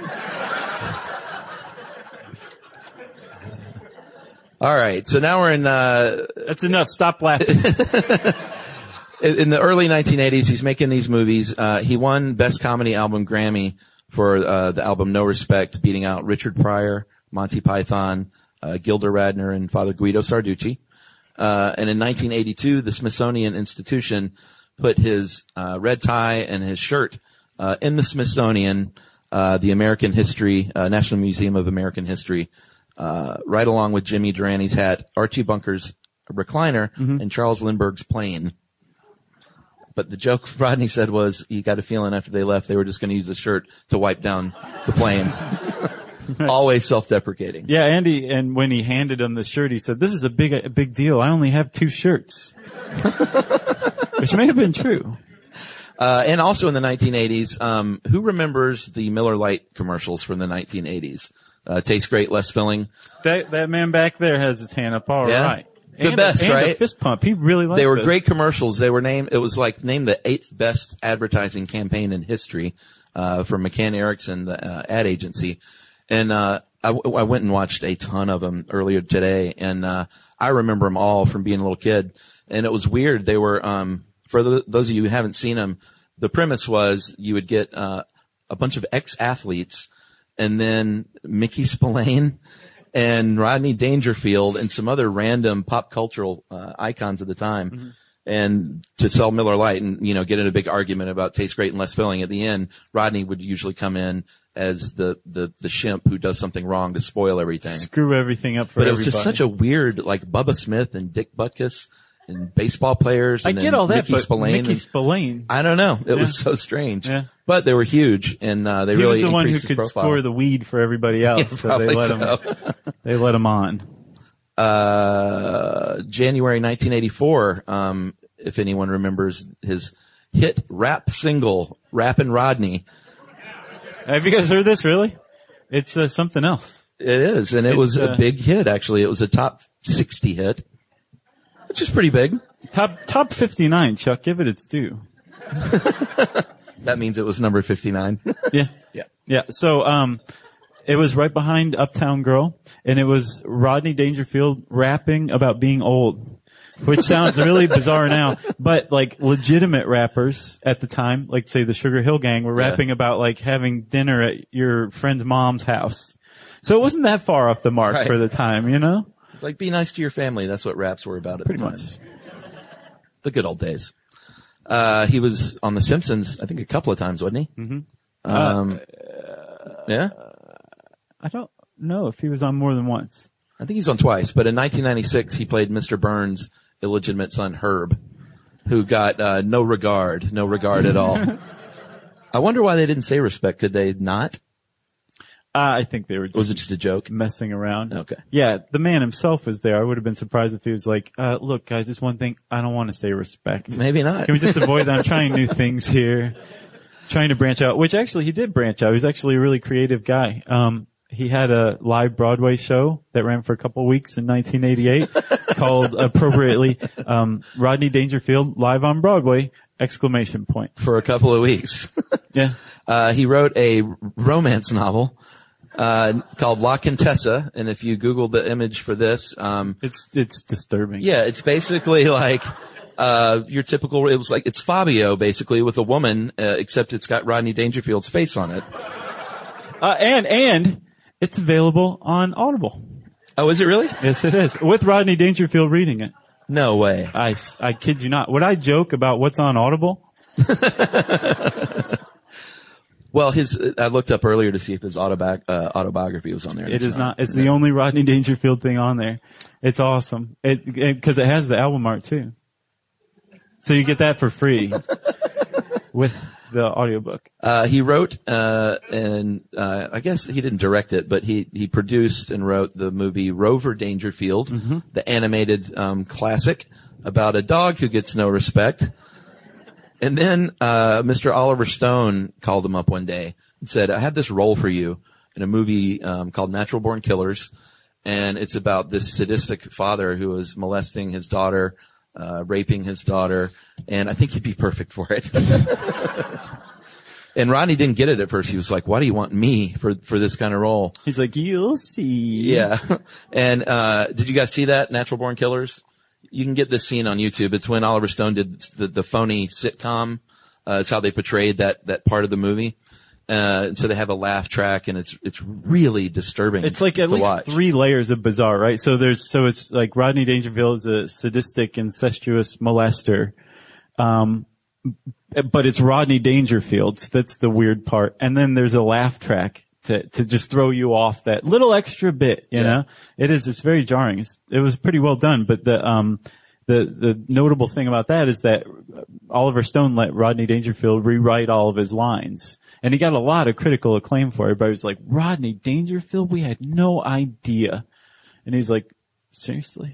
All right. So now we're in, That's enough. Stop laughing. In the early 1980s, he's making these movies. He won Best Comedy Album Grammy for, the album No Respect, beating out Richard Pryor, Monty Python, Gilda Radner, and Father Guido Sarducci. And in 1982, the Smithsonian Institution put his red tie and his shirt in the Smithsonian, the American History, National Museum of American History, right along with Jimmy Durani's hat, Archie Bunker's recliner, and Charles Lindbergh's plane. But the joke Rodney said was, he got a feeling after they left, they were just going to use the shirt to wipe down the plane. Always self-deprecating. Yeah, Andy, and when he handed him the shirt, he said, "This is a big deal. I only have 2 shirts." Which may have been true. And also in the 1980s, who remembers the Miller Lite commercials from the 1980s? Tastes great, less filling. That man back there has his hand up. All right. The best, right? And a fist pump. He really liked They were this. great commercials. They were named the 8th best advertising campaign in history, from McCann Erickson, the ad agency. And, I went and watched a ton of them earlier today, and, I remember them all from being a little kid. And it was weird. They were, for those of you who haven't seen them, the premise was you would get, a bunch of ex-athletes and then Mickey Spillane and Rodney Dangerfield and some other random pop cultural, icons of the time. and to sell Miller Lite and, get in a big argument about tastes great and less filling. At the end, Rodney would usually come in as the shimp who does something wrong to spoil everything. Screw everything up for But it everybody. was just such a weird, like Bubba Smith and Dick Butkus and baseball players. And I get all that, Mickey but Spillane Mickey and- Spillane. I don't know. It was so strange. Yeah. But they were huge, and they He really was the one who increased his could profile. score the weed for everybody else, Yeah, so probably so. they let him on. January 1984, if anyone remembers his hit rap single, Rappin' Rodney. Have you guys heard this? Really? It's something else. It is, and it was a big hit, actually. It was a top 60 hit, which is pretty big. Top 59, Chuck. Give it its due. That means it was number 59. Yeah. Yeah. Yeah. So, it was right behind Uptown Girl, and it was Rodney Dangerfield rapping about being old, which sounds really bizarre now, but like legitimate rappers at the time, like say the Sugar Hill Gang, were rapping about like having dinner at your friend's mom's house. So it wasn't that far off the mark Right. for the time, It's like, be nice to your family. That's what raps were about at Pretty the time. much. The good old days. He was on The Simpsons, I think a couple of times, wasn't he? Mm-hmm. Yeah? I don't know if he was on more than once. I think he's on twice, but in 1996 he played Mr. Burns' illegitimate son Herb, who got no regard at all. I wonder why they didn't say respect. Could they not? I think they were just Was it just a joke? messing around. Okay. Yeah, the man himself was there. I would have been surprised if he was like, look guys, just one thing, I don't want to say respect. Maybe not. Can we just avoid that? I'm trying new things here. Trying to branch out, which actually he did branch out. He was actually a really creative guy. He had a live Broadway show that ran for a couple of weeks in 1988 called appropriately, Rodney Dangerfield live on Broadway, ! For a couple of weeks. Yeah. He wrote a romance novel called La Contessa, and if you Google the image for this, It's disturbing. yeah, it's basically like your typical. It was like it's Fabio basically with a woman, except it's got Rodney Dangerfield's face on it. And it's available on Audible. Oh, is it really? Yes, it is. With Rodney Dangerfield reading it. No way. I kid you not. Would I joke about what's on Audible? Well, I looked up earlier to see if his autobiography was on there. It is not. It's the only Rodney Dangerfield thing on there. It's awesome. Cause it has the album art too. So you get that for free with the audiobook. He wrote, and I guess he didn't direct it, but he produced and wrote the movie Rover Dangerfield, the animated, classic about a dog who gets no respect. And then, Mr. Oliver Stone called him up one day and said, I have this role for you in a movie, called Natural Born Killers. And it's about this sadistic father who is molesting his daughter, raping his daughter. And I think you'd be perfect for it. And Rodney didn't get it at first. He was like, why do you want me for this kind of role? He's like, you'll see. Yeah. And, did you guys see that? Natural Born Killers? You can get this scene on YouTube. It's when Oliver Stone did the phony sitcom. It's how they portrayed that part of the movie. So they have a laugh track and it's really disturbing. It's like at to least watch. 3 layers of bizarre, right? So it's like Rodney Dangerfield is a sadistic, incestuous molester. But it's Rodney Dangerfield. So that's the weird part. And then there's a laugh track to just throw you off that little extra bit, you know? It's very jarring. It was pretty well done, but the notable thing about that is that Oliver Stone let Rodney Dangerfield rewrite all of his lines. And he got a lot of critical acclaim for it. Everybody was like, Rodney Dangerfield? We had no idea. And he's like, seriously?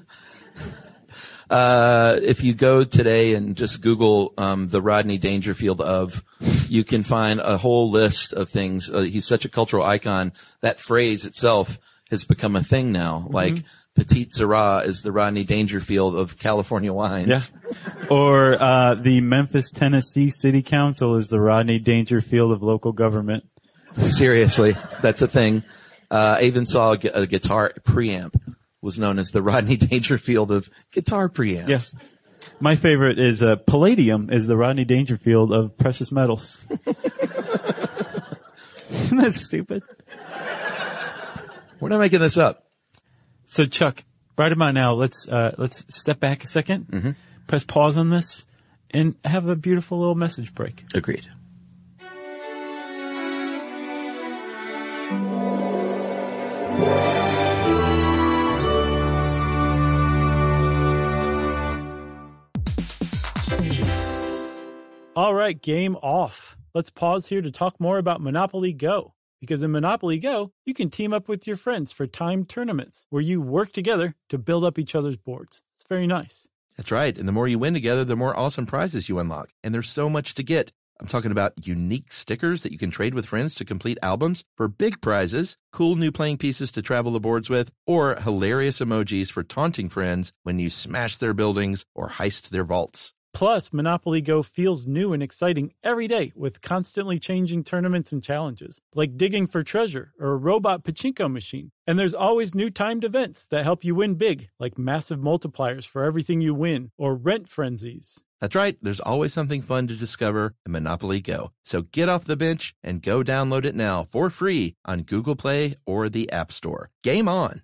If you go today and just Google, the Rodney Dangerfield you can find a whole list of things. He's such a cultural icon. That phrase itself has become a thing now. Like, Petite Sirah is the Rodney Dangerfield of California wines. Yeah. Or, the Memphis, Tennessee City Council is the Rodney Dangerfield of local government. Seriously, that's a thing. I even saw a guitar preamp was known as the Rodney Dangerfield of guitar preamps. Yes. My favorite is, Palladium is the Rodney Dangerfield of precious metals. Isn't that stupid? We're not making this up. So Chuck, right about now, let's step back a second press pause on this and have a beautiful little message break. Agreed. All right, game off. Let's pause here to talk more about Monopoly Go. Because in Monopoly Go, you can team up with your friends for timed tournaments where you work together to build up each other's boards. It's very nice. That's right. And the more you win together, the more awesome prizes you unlock. And there's so much to get. I'm talking about unique stickers that you can trade with friends to complete albums for big prizes, cool new playing pieces to travel the boards with, or hilarious emojis for taunting friends when you smash their buildings or heist their vaults. Plus, Monopoly Go feels new and exciting every day with constantly changing tournaments and challenges, like digging for treasure or a robot pachinko machine. And there's always new timed events that help you win big, like massive multipliers for everything you win or rent frenzies. That's right. There's always something fun to discover in Monopoly Go. So get off the bench and go download it now for free on Google Play or the App Store. Game on!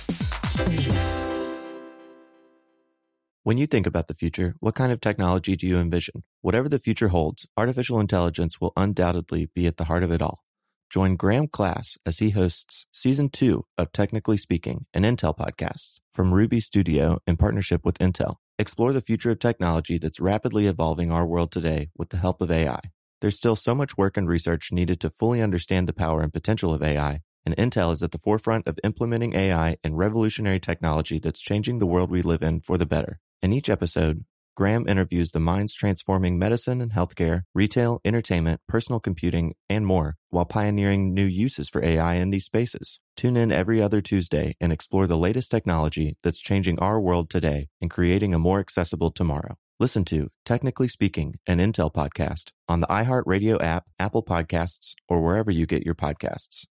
When you think about the future, what kind of technology do you envision? Whatever the future holds, artificial intelligence will undoubtedly be at the heart of it all. Join Graham Class as he hosts Season 2 of Technically Speaking, an Intel podcast from Ruby Studio in partnership with Intel. Explore the future of technology that's rapidly evolving our world today with the help of AI. There's still so much work and research needed to fully understand the power and potential of AI, and Intel is at the forefront of implementing AI and revolutionary technology that's changing the world we live in for the better. In each episode, Graham interviews the minds transforming medicine and healthcare, retail, entertainment, personal computing, and more, while pioneering new uses for AI in these spaces. Tune in every other Tuesday and explore the latest technology that's changing our world today and creating a more accessible tomorrow. Listen to Technically Speaking, an Intel podcast on the iHeartRadio app, Apple Podcasts, or wherever you get your podcasts.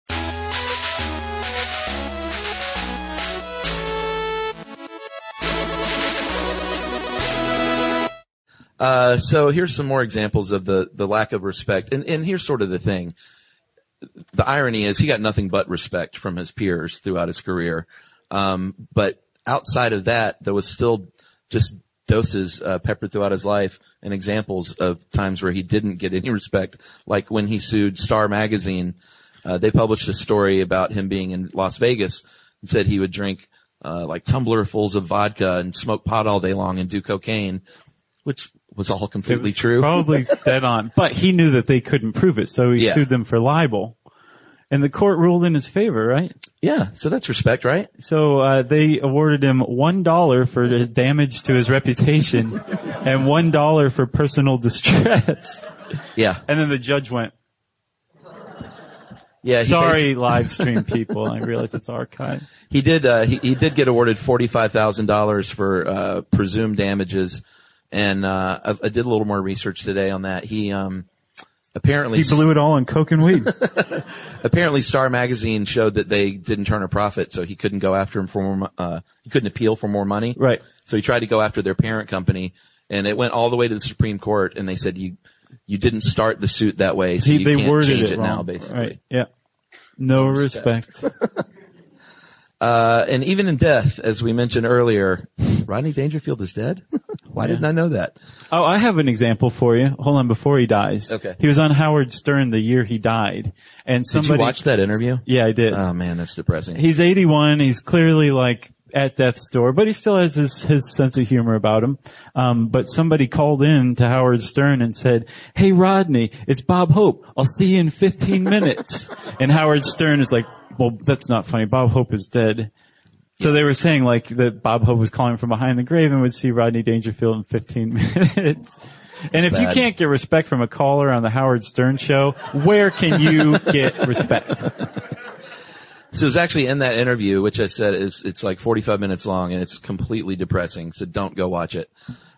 So here's some more examples of the lack of respect. And here's sort of the thing. The irony is he got nothing but respect from his peers throughout his career. But outside of that, there was still just doses peppered throughout his life and examples of times where he didn't get any respect. Like when he sued Star Magazine, they published a story about him being in Las Vegas and said he would drink like tumblerfuls of vodka and smoke pot all day long and do cocaine, which was all completely true. Probably dead on. But he knew that they couldn't prove it, so he sued them for libel. And the court ruled in his favor, right? Yeah, so that's respect, right? So they awarded him $1 for his damage to his reputation and $1 for personal distress. Yeah. And then the judge went, yeah, sorry, live stream people. I realize it's archived. He did get awarded $45,000 for presumed damages. And I did a little more research today on that. He apparently he blew it all on coke and weed. Apparently, Star Magazine showed that they didn't turn a profit, so he couldn't go after him for more. He couldn't appeal for more money. Right. So he tried to go after their parent company, and it went all the way to the Supreme Court. And they said you didn't start the suit that way, so you can't change it now. Basically, right. Yeah. No respect. And even in death, as we mentioned earlier, Rodney Dangerfield is dead. Why didn't I know that? Oh, I have an example for you. Hold on, before he dies. Okay. He was on Howard Stern the year he died. And somebody. Did you watch that interview? Yeah, I did. Oh man, that's depressing. He's 81. He's clearly like at death's door, but he still has his sense of humor about him. But somebody called in to Howard Stern and said, "Hey Rodney, it's Bob Hope. I'll see you in 15 minutes." And Howard Stern is like, "Well, that's not funny. Bob Hope is dead." So they were saying like that Bob Hope was calling from behind the grave and would see Rodney Dangerfield in 15 minutes. And if you can't get respect from a caller on the Howard Stern show, where can you get respect? So it's actually in that interview, which I said it's like 45 minutes long and it's completely depressing. So don't go watch it.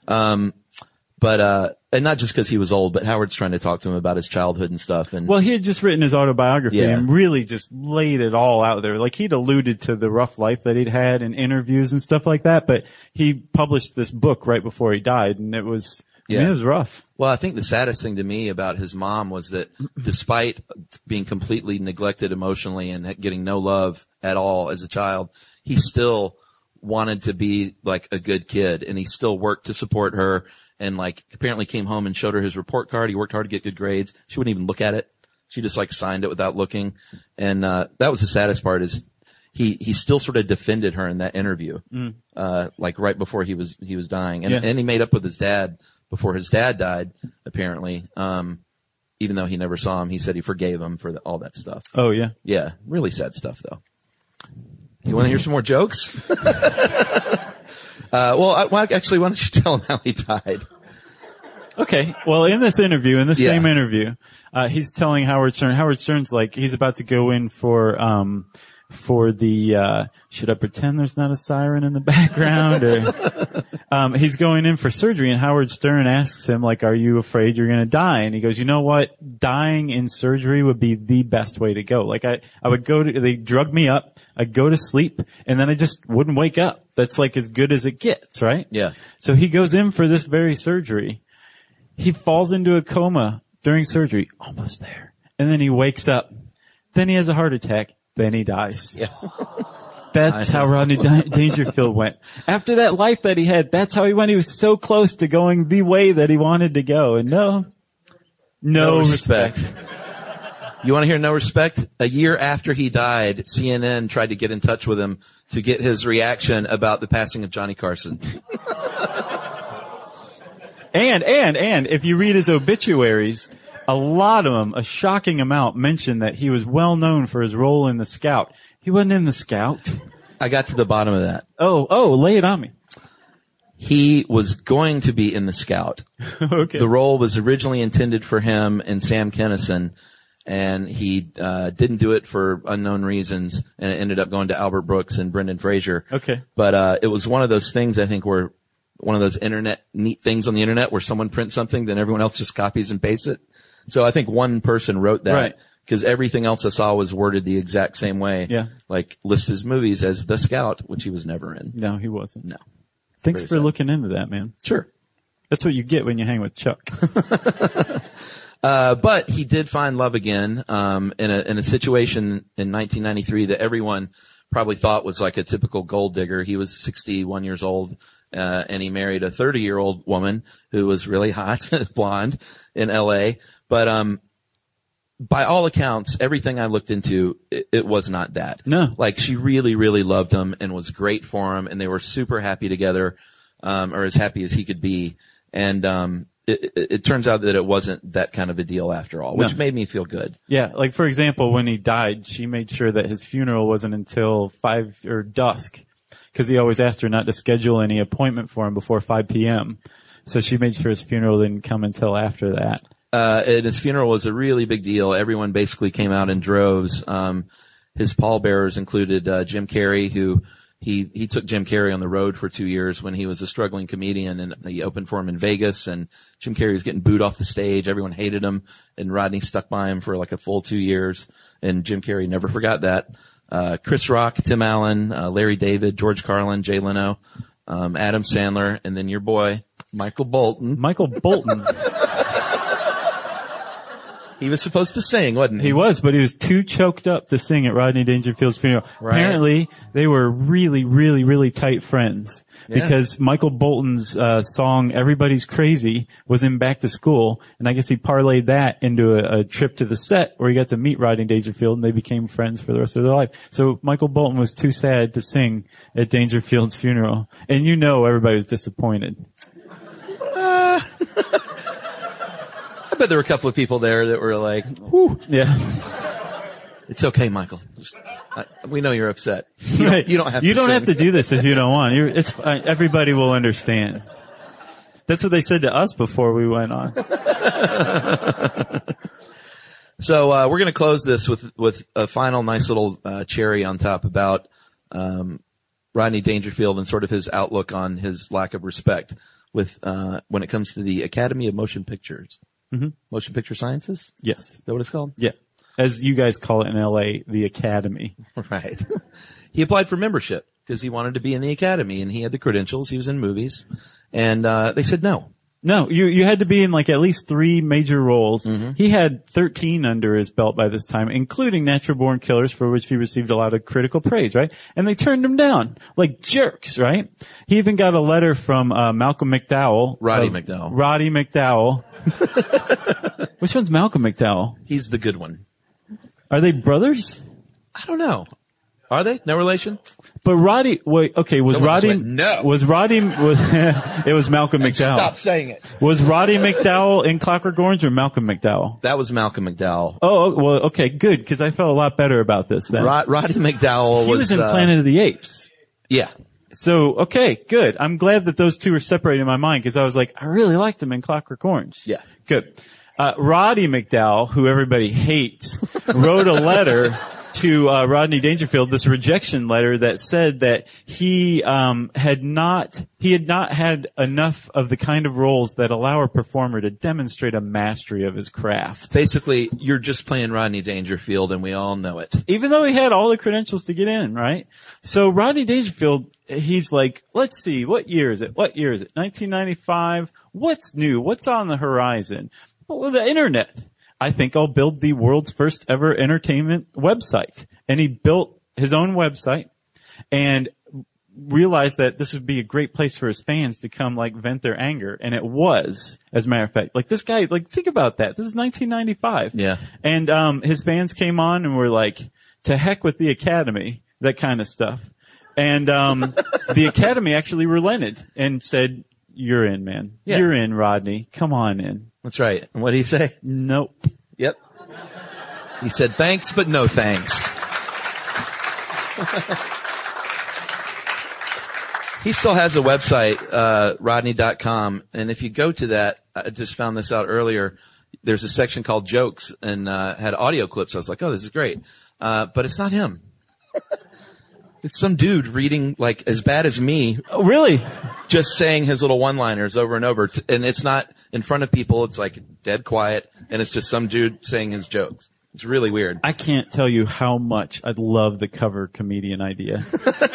And not just because he was old, but Howard's trying to talk to him about his childhood and stuff. And well, he had just written his autobiography and really just laid it all out there. Like he'd alluded to the rough life that he'd had in interviews and stuff like that, but he published this book right before he died, and it was, I mean, it was rough. Well, I think the saddest thing to me about his mom was that despite being completely neglected emotionally and getting no love at all as a child, he still wanted to be like a good kid, and he still worked to support her, and like apparently came home and showed her his report card. He worked hard to get good grades. She wouldn't even look at it. She just like signed it without looking. And that was the saddest part, is he still sort of defended her in that interview. Like right before he was dying. And he made up with his dad before his dad died, apparently. Even though he never saw him, he said he forgave him for all that stuff. Oh yeah. Yeah. Really sad stuff though. You want to hear some more jokes? Actually, why don't you tell him how he died? Okay. Well, in this interview, same interview, he's telling Howard Stern's like, he's about to go in for the, should I pretend there's not a siren in the background? Or, he's going in for surgery, and Howard Stern asks him, like, are you afraid you're gonna die? And he goes, you know what? Dying in surgery would be the best way to go. Like, I would they drug me up, I'd go to sleep, and then I just wouldn't wake up. That's like as good as it gets, right? Yeah. So he goes in for this very surgery. He falls into a coma during surgery, almost there. And then he wakes up. Then he has a heart attack. Then he dies. Yeah. That's how Rodney Dangerfield went. After that life that he had, that's how he went. He was so close to going the way that he wanted to go. And no respect. You want to hear no respect? A year after he died, CNN tried to get in touch with him to get his reaction about the passing of Johnny Carson. And if you read his obituaries, a lot of them, a shocking amount, mention that he was well known for his role in The Scout. He wasn't in The Scout. I got to the bottom of that. Oh, lay it on me. He was going to be in The Scout. Okay. The role was originally intended for him and Sam Kinison, and he didn't do it for unknown reasons, and it ended up going to Albert Brooks and Brendan Fraser. Okay. But it was one of those things, I think, where one of those neat things on the internet where someone prints something, then everyone else just copies and pastes it. So I think one person wrote that. Right. Because everything else I saw was worded the exact same way. Yeah. Like, list his movies as The Scout, which he was never in. No, he wasn't. No. Thanks Very for sad. looking into that, man. Sure. That's what you get when you hang with Chuck. But he did find love again, in a situation in 1993 that everyone probably thought was like a typical gold digger. He was 61 years old, and he married a 30-year-old woman who was really hot, blonde, in LA. But, by all accounts, everything I looked into, it was not that. No. Like, she really, really loved him and was great for him, and they were super happy together, or as happy as he could be. And, it turns out that it wasn't that kind of a deal after all, which made me feel good. Yeah, like for example, when he died, she made sure that his funeral wasn't until 5 or dusk, because he always asked her not to schedule any appointment for him before 5 p.m. So she made sure his funeral didn't come until after that. And his funeral was a really big deal. Everyone basically came out in droves. His pallbearers included Jim Carrey, who he took Jim Carrey on the road for 2 years when he was a struggling comedian, and he opened for him in Vegas, and Jim Carrey was getting booed off the stage. Everyone hated him, and Rodney stuck by him for like a full 2 years, and Jim Carrey never forgot that. Chris Rock, Tim Allen, Larry David, George Carlin, Jay Leno, Adam Sandler, and then your boy, Michael Bolton. Michael Bolton. He was supposed to sing, wasn't he? He was, but he was too choked up to sing at Rodney Dangerfield's funeral. Right. Apparently, they were really, really, really tight friends. Yeah. Because Michael Bolton's song "Everybody's Crazy" was in Back to School, and I guess he parlayed that into a trip to the set where he got to meet Rodney Dangerfield, and they became friends for the rest of their life. So Michael Bolton was too sad to sing at Dangerfield's funeral, and you know everybody was disappointed. I bet there were a couple of people there that were like, whew. Yeah. It's okay, Michael. We know you're upset. You don't have to You don't sing. have to do this if you don't want. It's fine. Everybody will understand. That's what they said to us before we went on. So, we're going to close this with a final nice little, cherry on top about, Rodney Dangerfield and sort of his outlook on his lack of respect with, when it comes to the Academy of Motion Pictures. Mm-hmm. Motion Picture Sciences? Yes. Is that what it's called? Yeah. As you guys call it in LA, the Academy. Right. He applied for membership because he wanted to be in the Academy, and he had the credentials. He was in movies. And, they said no. No, you had to be in like at least 3 major roles. Mm-hmm. He had 13 under his belt by this time, including Natural Born Killers, for which he received a lot of critical praise, right? And they turned him down like jerks, right? He even got a letter from Malcolm McDowell. Roddy McDowell. Roddy McDowell. Which one's Malcolm McDowell? He's the good one. Are they brothers? I don't know. Are they? No relation? But Roddy, wait, okay, was Someone Roddy, just went, no. it was Malcolm McDowell. Stop saying it. Was Roddy McDowell in Clockwork Orange or Malcolm McDowell? That was Malcolm McDowell. Oh, well, okay, good, because I felt a lot better about this then. Roddy McDowell He was in Planet of the Apes. Yeah. So, okay, good. I'm glad that those two are separated in my mind, because I was like, I really liked him in Clockwork Orange. Yeah. Good. Roddy McDowell, who everybody hates, wrote a letter to Rodney Dangerfield, this rejection letter that said that he had not had enough of the kind of roles that allow a performer to demonstrate a mastery of his craft. Basically, you're just playing Rodney Dangerfield, and we all know it. Even though he had all the credentials to get in, right? So Rodney Dangerfield, he's like, let's see, what year is it? 1995? What's new? What's on the horizon? Well, the internet. I think I'll build the world's first ever entertainment website. And he built his own website and realized that this would be a great place for his fans to come like vent their anger. And it was, as a matter of fact. Like this guy, like think about that. This is 1995. Yeah. And his fans came on and were like, to heck with the Academy, that kind of stuff. And the Academy actually relented and said, you're in, man. Yeah. You're in, Rodney. Come on in. That's right. And what did he say? Nope. Yep. He said thanks, but no thanks. He still has a website, Rodney.com. And if you go to that, I just found this out earlier. There's a section called jokes and, had audio clips. I was like, oh, this is great. But it's not him. It's some dude reading like as bad as me. Oh, really? Just saying his little one-liners over and over. And it's not in front of people. It's like dead quiet. And it's just some dude saying his jokes. It's really weird. I can't tell you how much I love the cover comedian idea.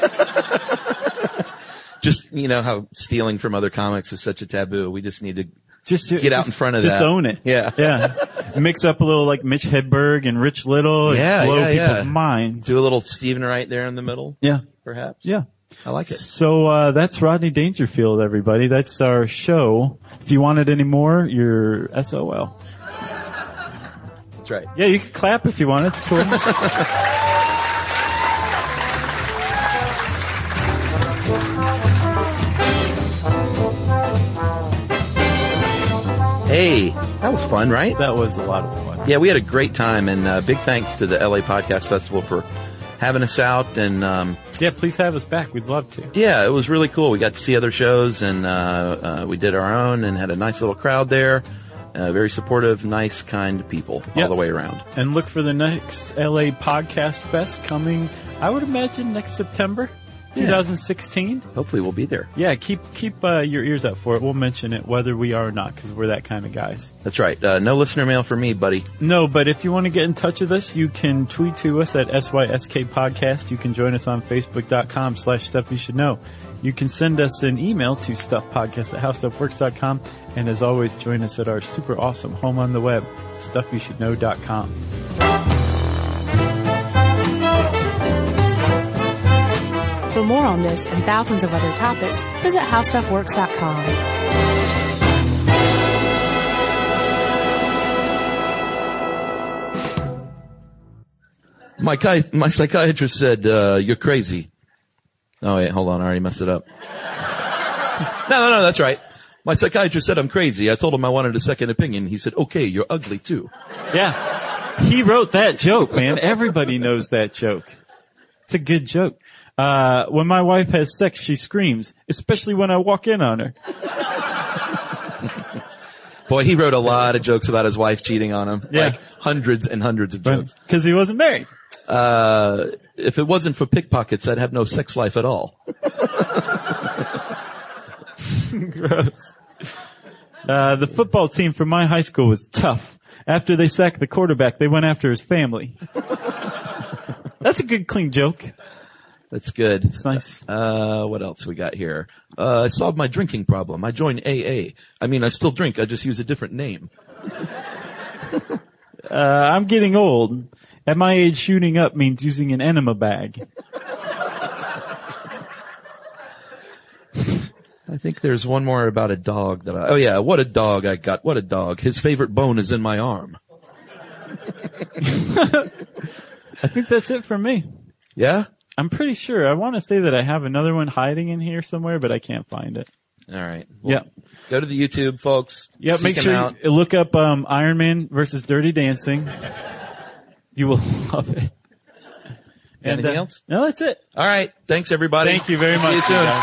Just, you know, how stealing from other comics is such a taboo. We just need to get out in front of that. Just own it. Yeah. Yeah. Mix up a little like Mitch Hedberg and Rich Little and blow people's minds. Do a little Stephen Wright there in the middle. Yeah. Perhaps. Yeah. I like it. So, that's Rodney Dangerfield, everybody. That's our show. If you wanted any more, you're SOL. That's right. Yeah, you can clap if you want. It's cool. Hey, that was fun, right? That was a lot of fun. Yeah, we had a great time, and big thanks to the LA Podcast Festival for having us out. And yeah, please have us back. We'd love to. Yeah, it was really cool. We got to see other shows, and we did our own, and had a nice little crowd there. Very supportive, nice, kind people all the way around. And look for the next LA Podcast Fest coming, I would imagine, next September. 2016. Hopefully we'll be there. Yeah, keep your ears out for it. We'll mention it whether we are or not, because we're that kind of guys. That's right. No listener mail for me, buddy. No, but if you want to get in touch with us, you can tweet to us at SYSK Podcast. You can join us on Facebook.com/Stuff You Should Know. You can send us an email to stuffpodcast@howstuffworks.com. And as always, join us at our super awesome home on the web, StuffYouShouldKnow.com. For more on this and thousands of other topics, visit HowStuffWorks.com. My psychiatrist said, you're crazy. Oh, wait, hold on. I already messed it up. No, that's right. My psychiatrist said I'm crazy. I told him I wanted a second opinion. He said, okay, you're ugly too. Yeah. He wrote that joke, man. Everybody knows that joke. It's a good joke. When my wife has sex, she screams, especially when I walk in on her. Boy, he wrote a lot of jokes about his wife cheating on him. Yeah. Like hundreds and hundreds of jokes. Because he wasn't married. If it wasn't for pickpockets, I'd have no sex life at all. Gross. The football team from my high school was tough. After they sacked the quarterback, they went after his family. That's a good, clean joke. That's good. It's nice. What else we got here? I solved my drinking problem. I joined AA. I mean, I still drink. I just use a different name. I'm getting old. At my age, shooting up means using an enema bag. I think there's one more about a dog oh yeah, what a dog I got. What a dog. His favorite bone is in my arm. I think that's it for me. Yeah? I'm pretty sure. I want to say that I have another one hiding in here somewhere, but I can't find it. All right. Well, Yeah. Go to the YouTube, folks. Yeah, Seek make him sure out. you look up Iron Man versus Dirty Dancing. You will love it. Anything else? No, that's it. All right. Thanks, everybody. Thank you very much. See you soon. guys.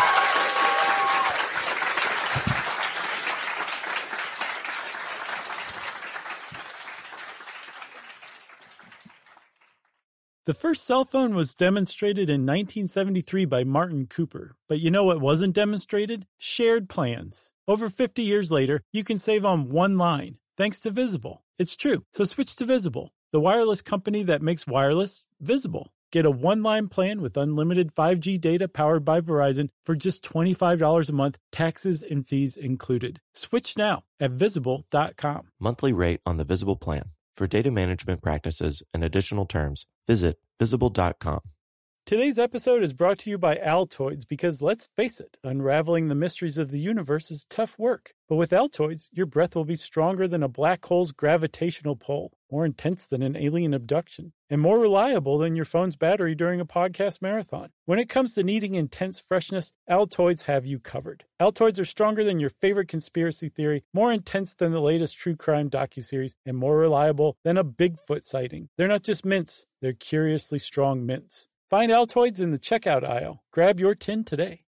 The first cell phone was demonstrated in 1973 by Martin Cooper. But you know what wasn't demonstrated? Shared plans. Over 50 years later, you can save on one line, thanks to Visible. It's true. So switch to Visible, the wireless company that makes wireless visible. Get a one-line plan with unlimited 5G data powered by Verizon for just $25 a month, taxes and fees included. Switch now at Visible.com. Monthly rate on the Visible plan. For data management practices and additional terms, visit Visible.com. Today's episode is brought to you by Altoids because, let's face it, unraveling the mysteries of the universe is tough work. But with Altoids, your breath will be stronger than a black hole's gravitational pull, more intense than an alien abduction, and more reliable than your phone's battery during a podcast marathon. When it comes to needing intense freshness, Altoids have you covered. Altoids are stronger than your favorite conspiracy theory, more intense than the latest true crime docuseries, and more reliable than a Bigfoot sighting. They're not just mints, they're curiously strong mints. Find Altoids in the checkout aisle. Grab your tin today.